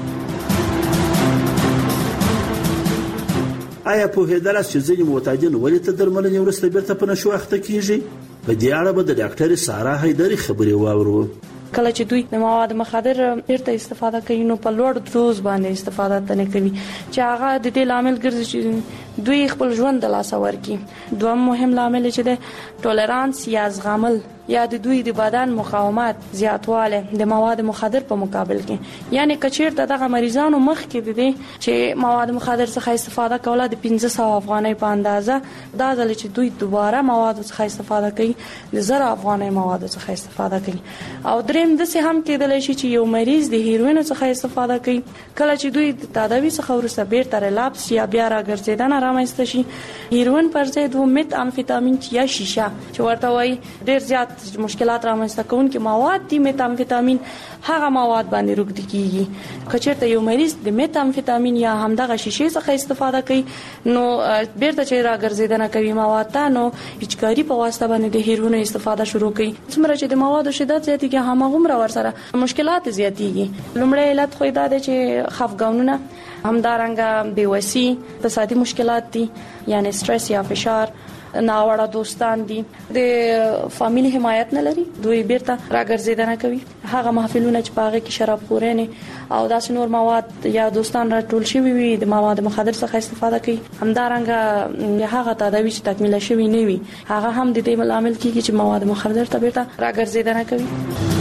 آیا پوهېدلاست چې ځینې معتادین ولې تر درملنې وروسته بیرته په نشو اخته کیږي؟ په دې اړه به د ډاکټرې سارا حیدري خبرې واورو. کله چې دوی د مواد مخدر بیرته استفاده کوي نو په لوړ دوز باندې استفاده نه کوي چې هغه د دې لامل ګرځي چې دوی خپل ژوند د لاسه ورکړي. دویم مهم لامل چې د ټولرانس یا زغمل یا د دوی د بدن مقاومت زیاتواله د مواد مخدر په مقابل کې یعنی کچیر دغه مریضانو مخ کې دي چې مواد مخدر څخه استفاده کوله د 1500 افغانۍ په اندازه دا ځل چې دوی دوباره مواد څخه استفاده کوي د 1000 افغانۍ مواد څخه استفاده کوي. او دریم د څه هم کېدلی شي چې یو مریض د هیروین څخه استفاده کوي کله چې دوی د تداوی څخه ورسته بیرته ریلاپس یا بیا راګرځیدنه رامنځته شي. هیروین پر ضد و مت امفیتامین یا شیشه چې ورته وایي ډیر زیات مشکلات رامنځته کوونکي مواد دي. مت امفیتامین هغه مواد باندې روږدي کیږي. کچېرته یو مریض د مت امفیتامین یا همدغه شیشه څخه استفاده کوي نو بیرته چې راګرځیدنه کوي مواد ته نو هیڅکاري په واسطه باندې د هیروین استفاده شروع کوي. څومره چې د موادو شدت زیاتېږي هماغومره ورسره مشکلات زیاتېږي. لومړی علت خو دا دی چې خفګانونه همدارنګه بېوسي اقتصادي مشکلات دي یعنی استرس یا فشار ناوړه دوستان دي د فامیلی حمایت نه لري دوی بیرته راګرځیدنه کوي. هغه محفلونه چې پاغه کې شراب خورنه او داس نور مواد یا دوستان راټول شوی وي د مواد مخدر څخه استفاده کوي. همدارنګه هغه تداوی چې تکمیل شوی نه وي هغه هم د دې عامل کیږي چې مواد مخدر ته بیرته راګرځیدنه کوي.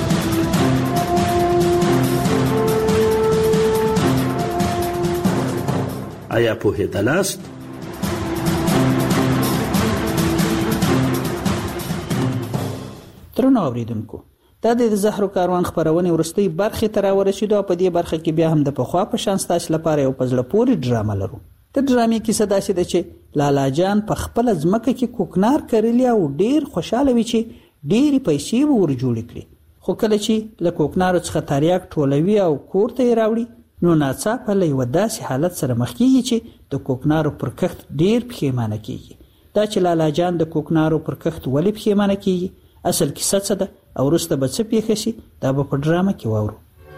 آیا پوهېدلاست؟ ترنو اوریدونکو دا د زهرو کاروان خبرونه ورستي برخه تر ورسېدو په دې برخه کې بیا هم د پخوا په شان ستاسو لپاره یو پزله پوری ډرامه لرو. د ډرامې کیسه دا چې لالا جان په خپل ځمکه کې کوکنار کړلی او ډیر خوشاله وي چې ډېری پیسې ور جوړ کړي. خو کله چې له کوکنارو څخه تریاک ټولوي او کور ته راوړي نو ناڅاپه له یوه داسې حالت سره مخ کیږي چې د کوکنارو پر کښت ډیر پښیمانه کیږي. دا چې لالا جان د کوکنارو پر کښت ولې پښیمانه کیږي، اصل کیسه څه ده او وروسته به څه پیښه شي، دا به په ډرامه کې واورو.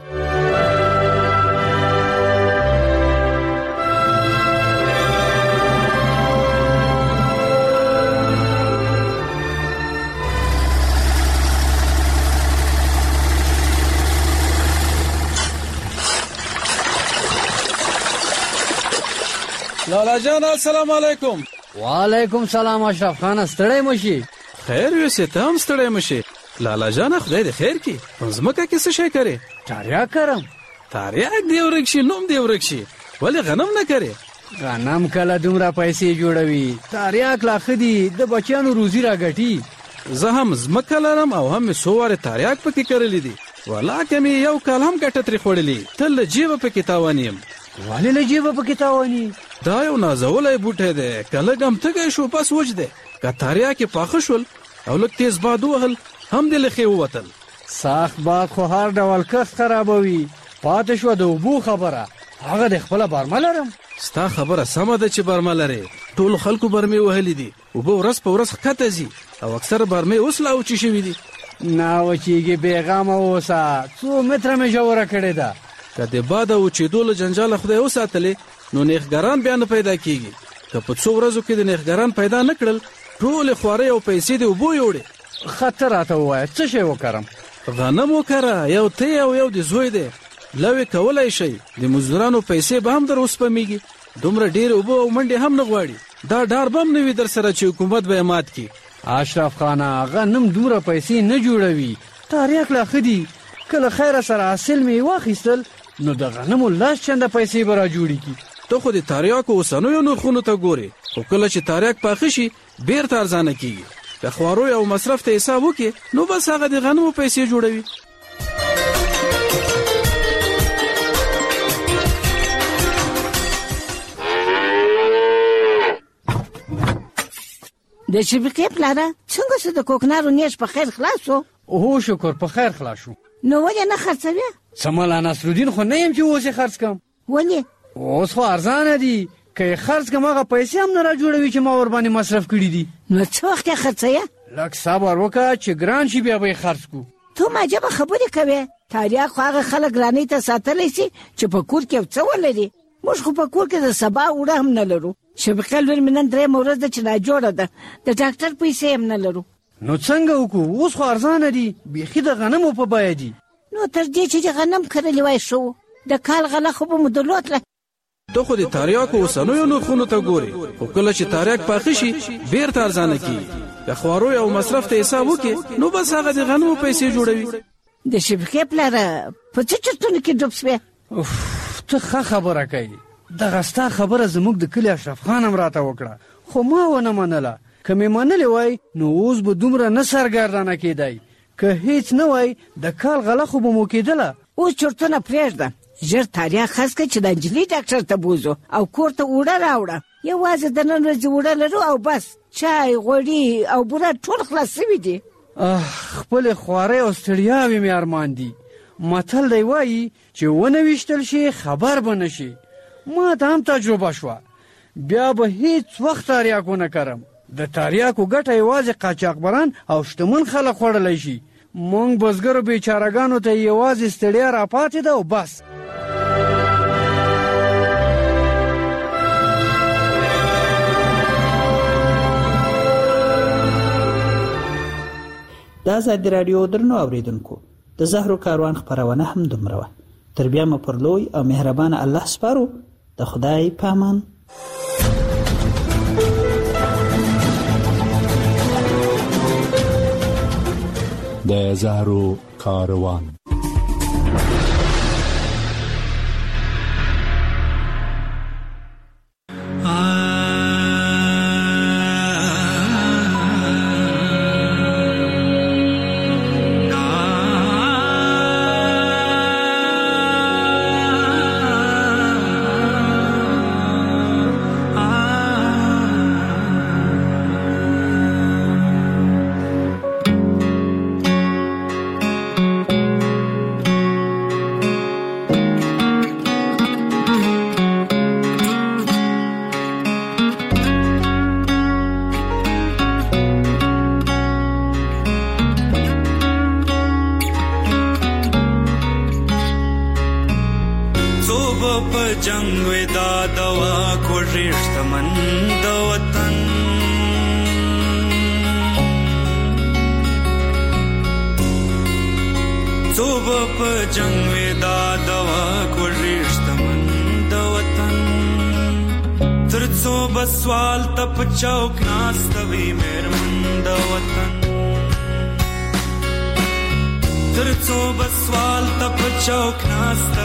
لالا جان السلام علیکم. وعلیکم سلام اشرف خان، ستړی مشي؟ خیر یوسې ته هم ستړی مشي. لالا جان خدای دې خیر کړي. ځمکه کې څه شی کرې؟ تاریاک کرم. تاریاک دی ورک شي، نوم دی ورک شي، ولې غنم نه کرې؟ غنم کله دومره پیسې جوړوي، تاریاک لا خدي د بچیانو روزي راګټي. زه هم ځمکه لرم او هم مې څو واره تاریاک پکې کرلی دي، ولاکه مې یو کال هم ګټه ترې خوړلې. تل له جیبه پکې تاوان یم. ولې له جیبه پکې تاواني؟ دا یو نازولی بوټی دی، که لږ هم تږی شو بس وچ دی، که تاریاکې پاخه شول او لږ تیز باد ووهل هم دې له ښې ووتل. سخت باد خو هر ډول کښت خرابوي. پاتې شوه د اوبو خبره، هغه د خپله برمه لرم. ستا خبره سمه ده چې برمه لرې. ټولو خلکو برمې وهلې دي، اوبه ورځ په ورځ ښکته ځي او اکثر برمې اوس لا وچې شوي دي. نه وچېږي، بېغمه اوسه. 2 متره مې ژوره کړې ده. که د باد او وچېدو له جنجاله خدای وساتلې نو نیښګران بیا نه پیدا کېږي. که په 2 ورځو کې د نیښګران پیدا نه کړل، ټولې خوارۍ او پیسې د اوبو یوړې. خطر راته ووایه څه شی وکرم؟ غنم وکره، یو ته او یو د زوی دی. لوی کولی شئ، د مزدورانو پیسې به هم در وسپمیږي. دومره ډېرې اوبه او منډې هم نه غواړي. دا ډار به هم نه وي در سره چې حکومت به یې مات کړي. اشرف خانه، غنم دومره پیسې نه جوړوي. تاریاک لا ښه دي، که له خیره سره حاصل مې واخیستل نو د غنمو 10 چنده پیسې به را جوړې کړي. ته خو د تاریاکو اوسنیو نرخونو ته ګورې، خو کله چې تاریاک پاخه شي بیرته ارزانه کېږي. که خواروی او مصرف ته حساب وکړي نو بس هغه د غنمو پیسې جوړوي. د شفیقې پلاره څنګه شو د کوکنارو نیش په خیر خلاص شو؟ اوه شکر په خیر خلاص شو. نو ولې نه خرڅوې؟ څه ملا نصرالدین خو نه یم چې اوس یې خرڅ کړم. ولې؟ اوس خو ارزانه دي، که یې خرڅ کړم هغه پیسې هم نه را جوړوي چې ما ورباندې مصرف کړي دي. نو څه وخت یې خرڅوې؟ لږ صبر وکړه چې ګران شي بیا به یې خرڅ کړو. ته عجبه خبرې کوې. تاریاک خو هغه خلک ګرانۍ ته ساتلی شي چې په کور کې یو څه ولري. موږ خو په کور کې د سبا اوړه هم نه لرو. شفیقه لور مې نن 3 ورځ ده چې ناجوړه ده، د ډاکټر پیسې هم نه لرو. نو څنګه وکړو؟ اوس خو ارزانه دي، بیخي د غنمو په بیه دي. نو تر دې چې د غنم کرلی وای شو، د کال غله خو به مو درلودله. ته خو د تاریاکو اوسنیو نرخونو ته ګورې، خو کله چې تاریاک پاخه شي بیرته ارزانه کېږي. که خواروی او مصرف ته حساب وکړي نو بس هغه د غنمو پیسې جوړوي. د شفیقې پلاره په څه چرتونو کې ډوب شوې؟ ته ښه خبره کوي. دغه ستا خبره زموږ د کلي اشرف خان هم راته وکړه، خو ما ونه منله. که مې منلې وای نو اوس به دومره نه سرګردانه کېدی. که هیڅ نه وای د کال غله خو به مو کېدله. اوس چرتونه پرېږده، ژر تاریاک خرڅ کړه چې د نجلۍ ډاکټر ته بوځو او کور ته اوړه راوړه. یوازې د نن ورځې اوړه لرو او بس. چای، غوړي او بوره ټول خلاص شوي دي. خپلې خوارۍ او ستړیاوې مې ارمان دي. متل دی وایي چې ونه ویشتل شي خبر به نه شي. ما ته هم تجربه شوه، بیا به هیڅ وخت تاریاک ونه کرم. د تاریاکو ګټه یوازې قاچاقبران او شتمن خلک خوړلی شي. مونږ بزګرو بیچارهګانو ته یوازې ستړیا راپاتې ده او بس. دا ازادي راډیو درنو اوریدونکو، د زهرو کاروان خپرونه هم دومره وه. تر بیا مو پر لوی او مهربان الله سپارو. د خدای پامان. د زهرو کاروان. په جنگ ودا دوا کوړشت من د وطن صوب په جنگ ودا دوا کوړشت من د وطن ترڅو بسوال تپ چوک ناستوي مېرمن د وطن ترڅو بسوال تپ چوک ناست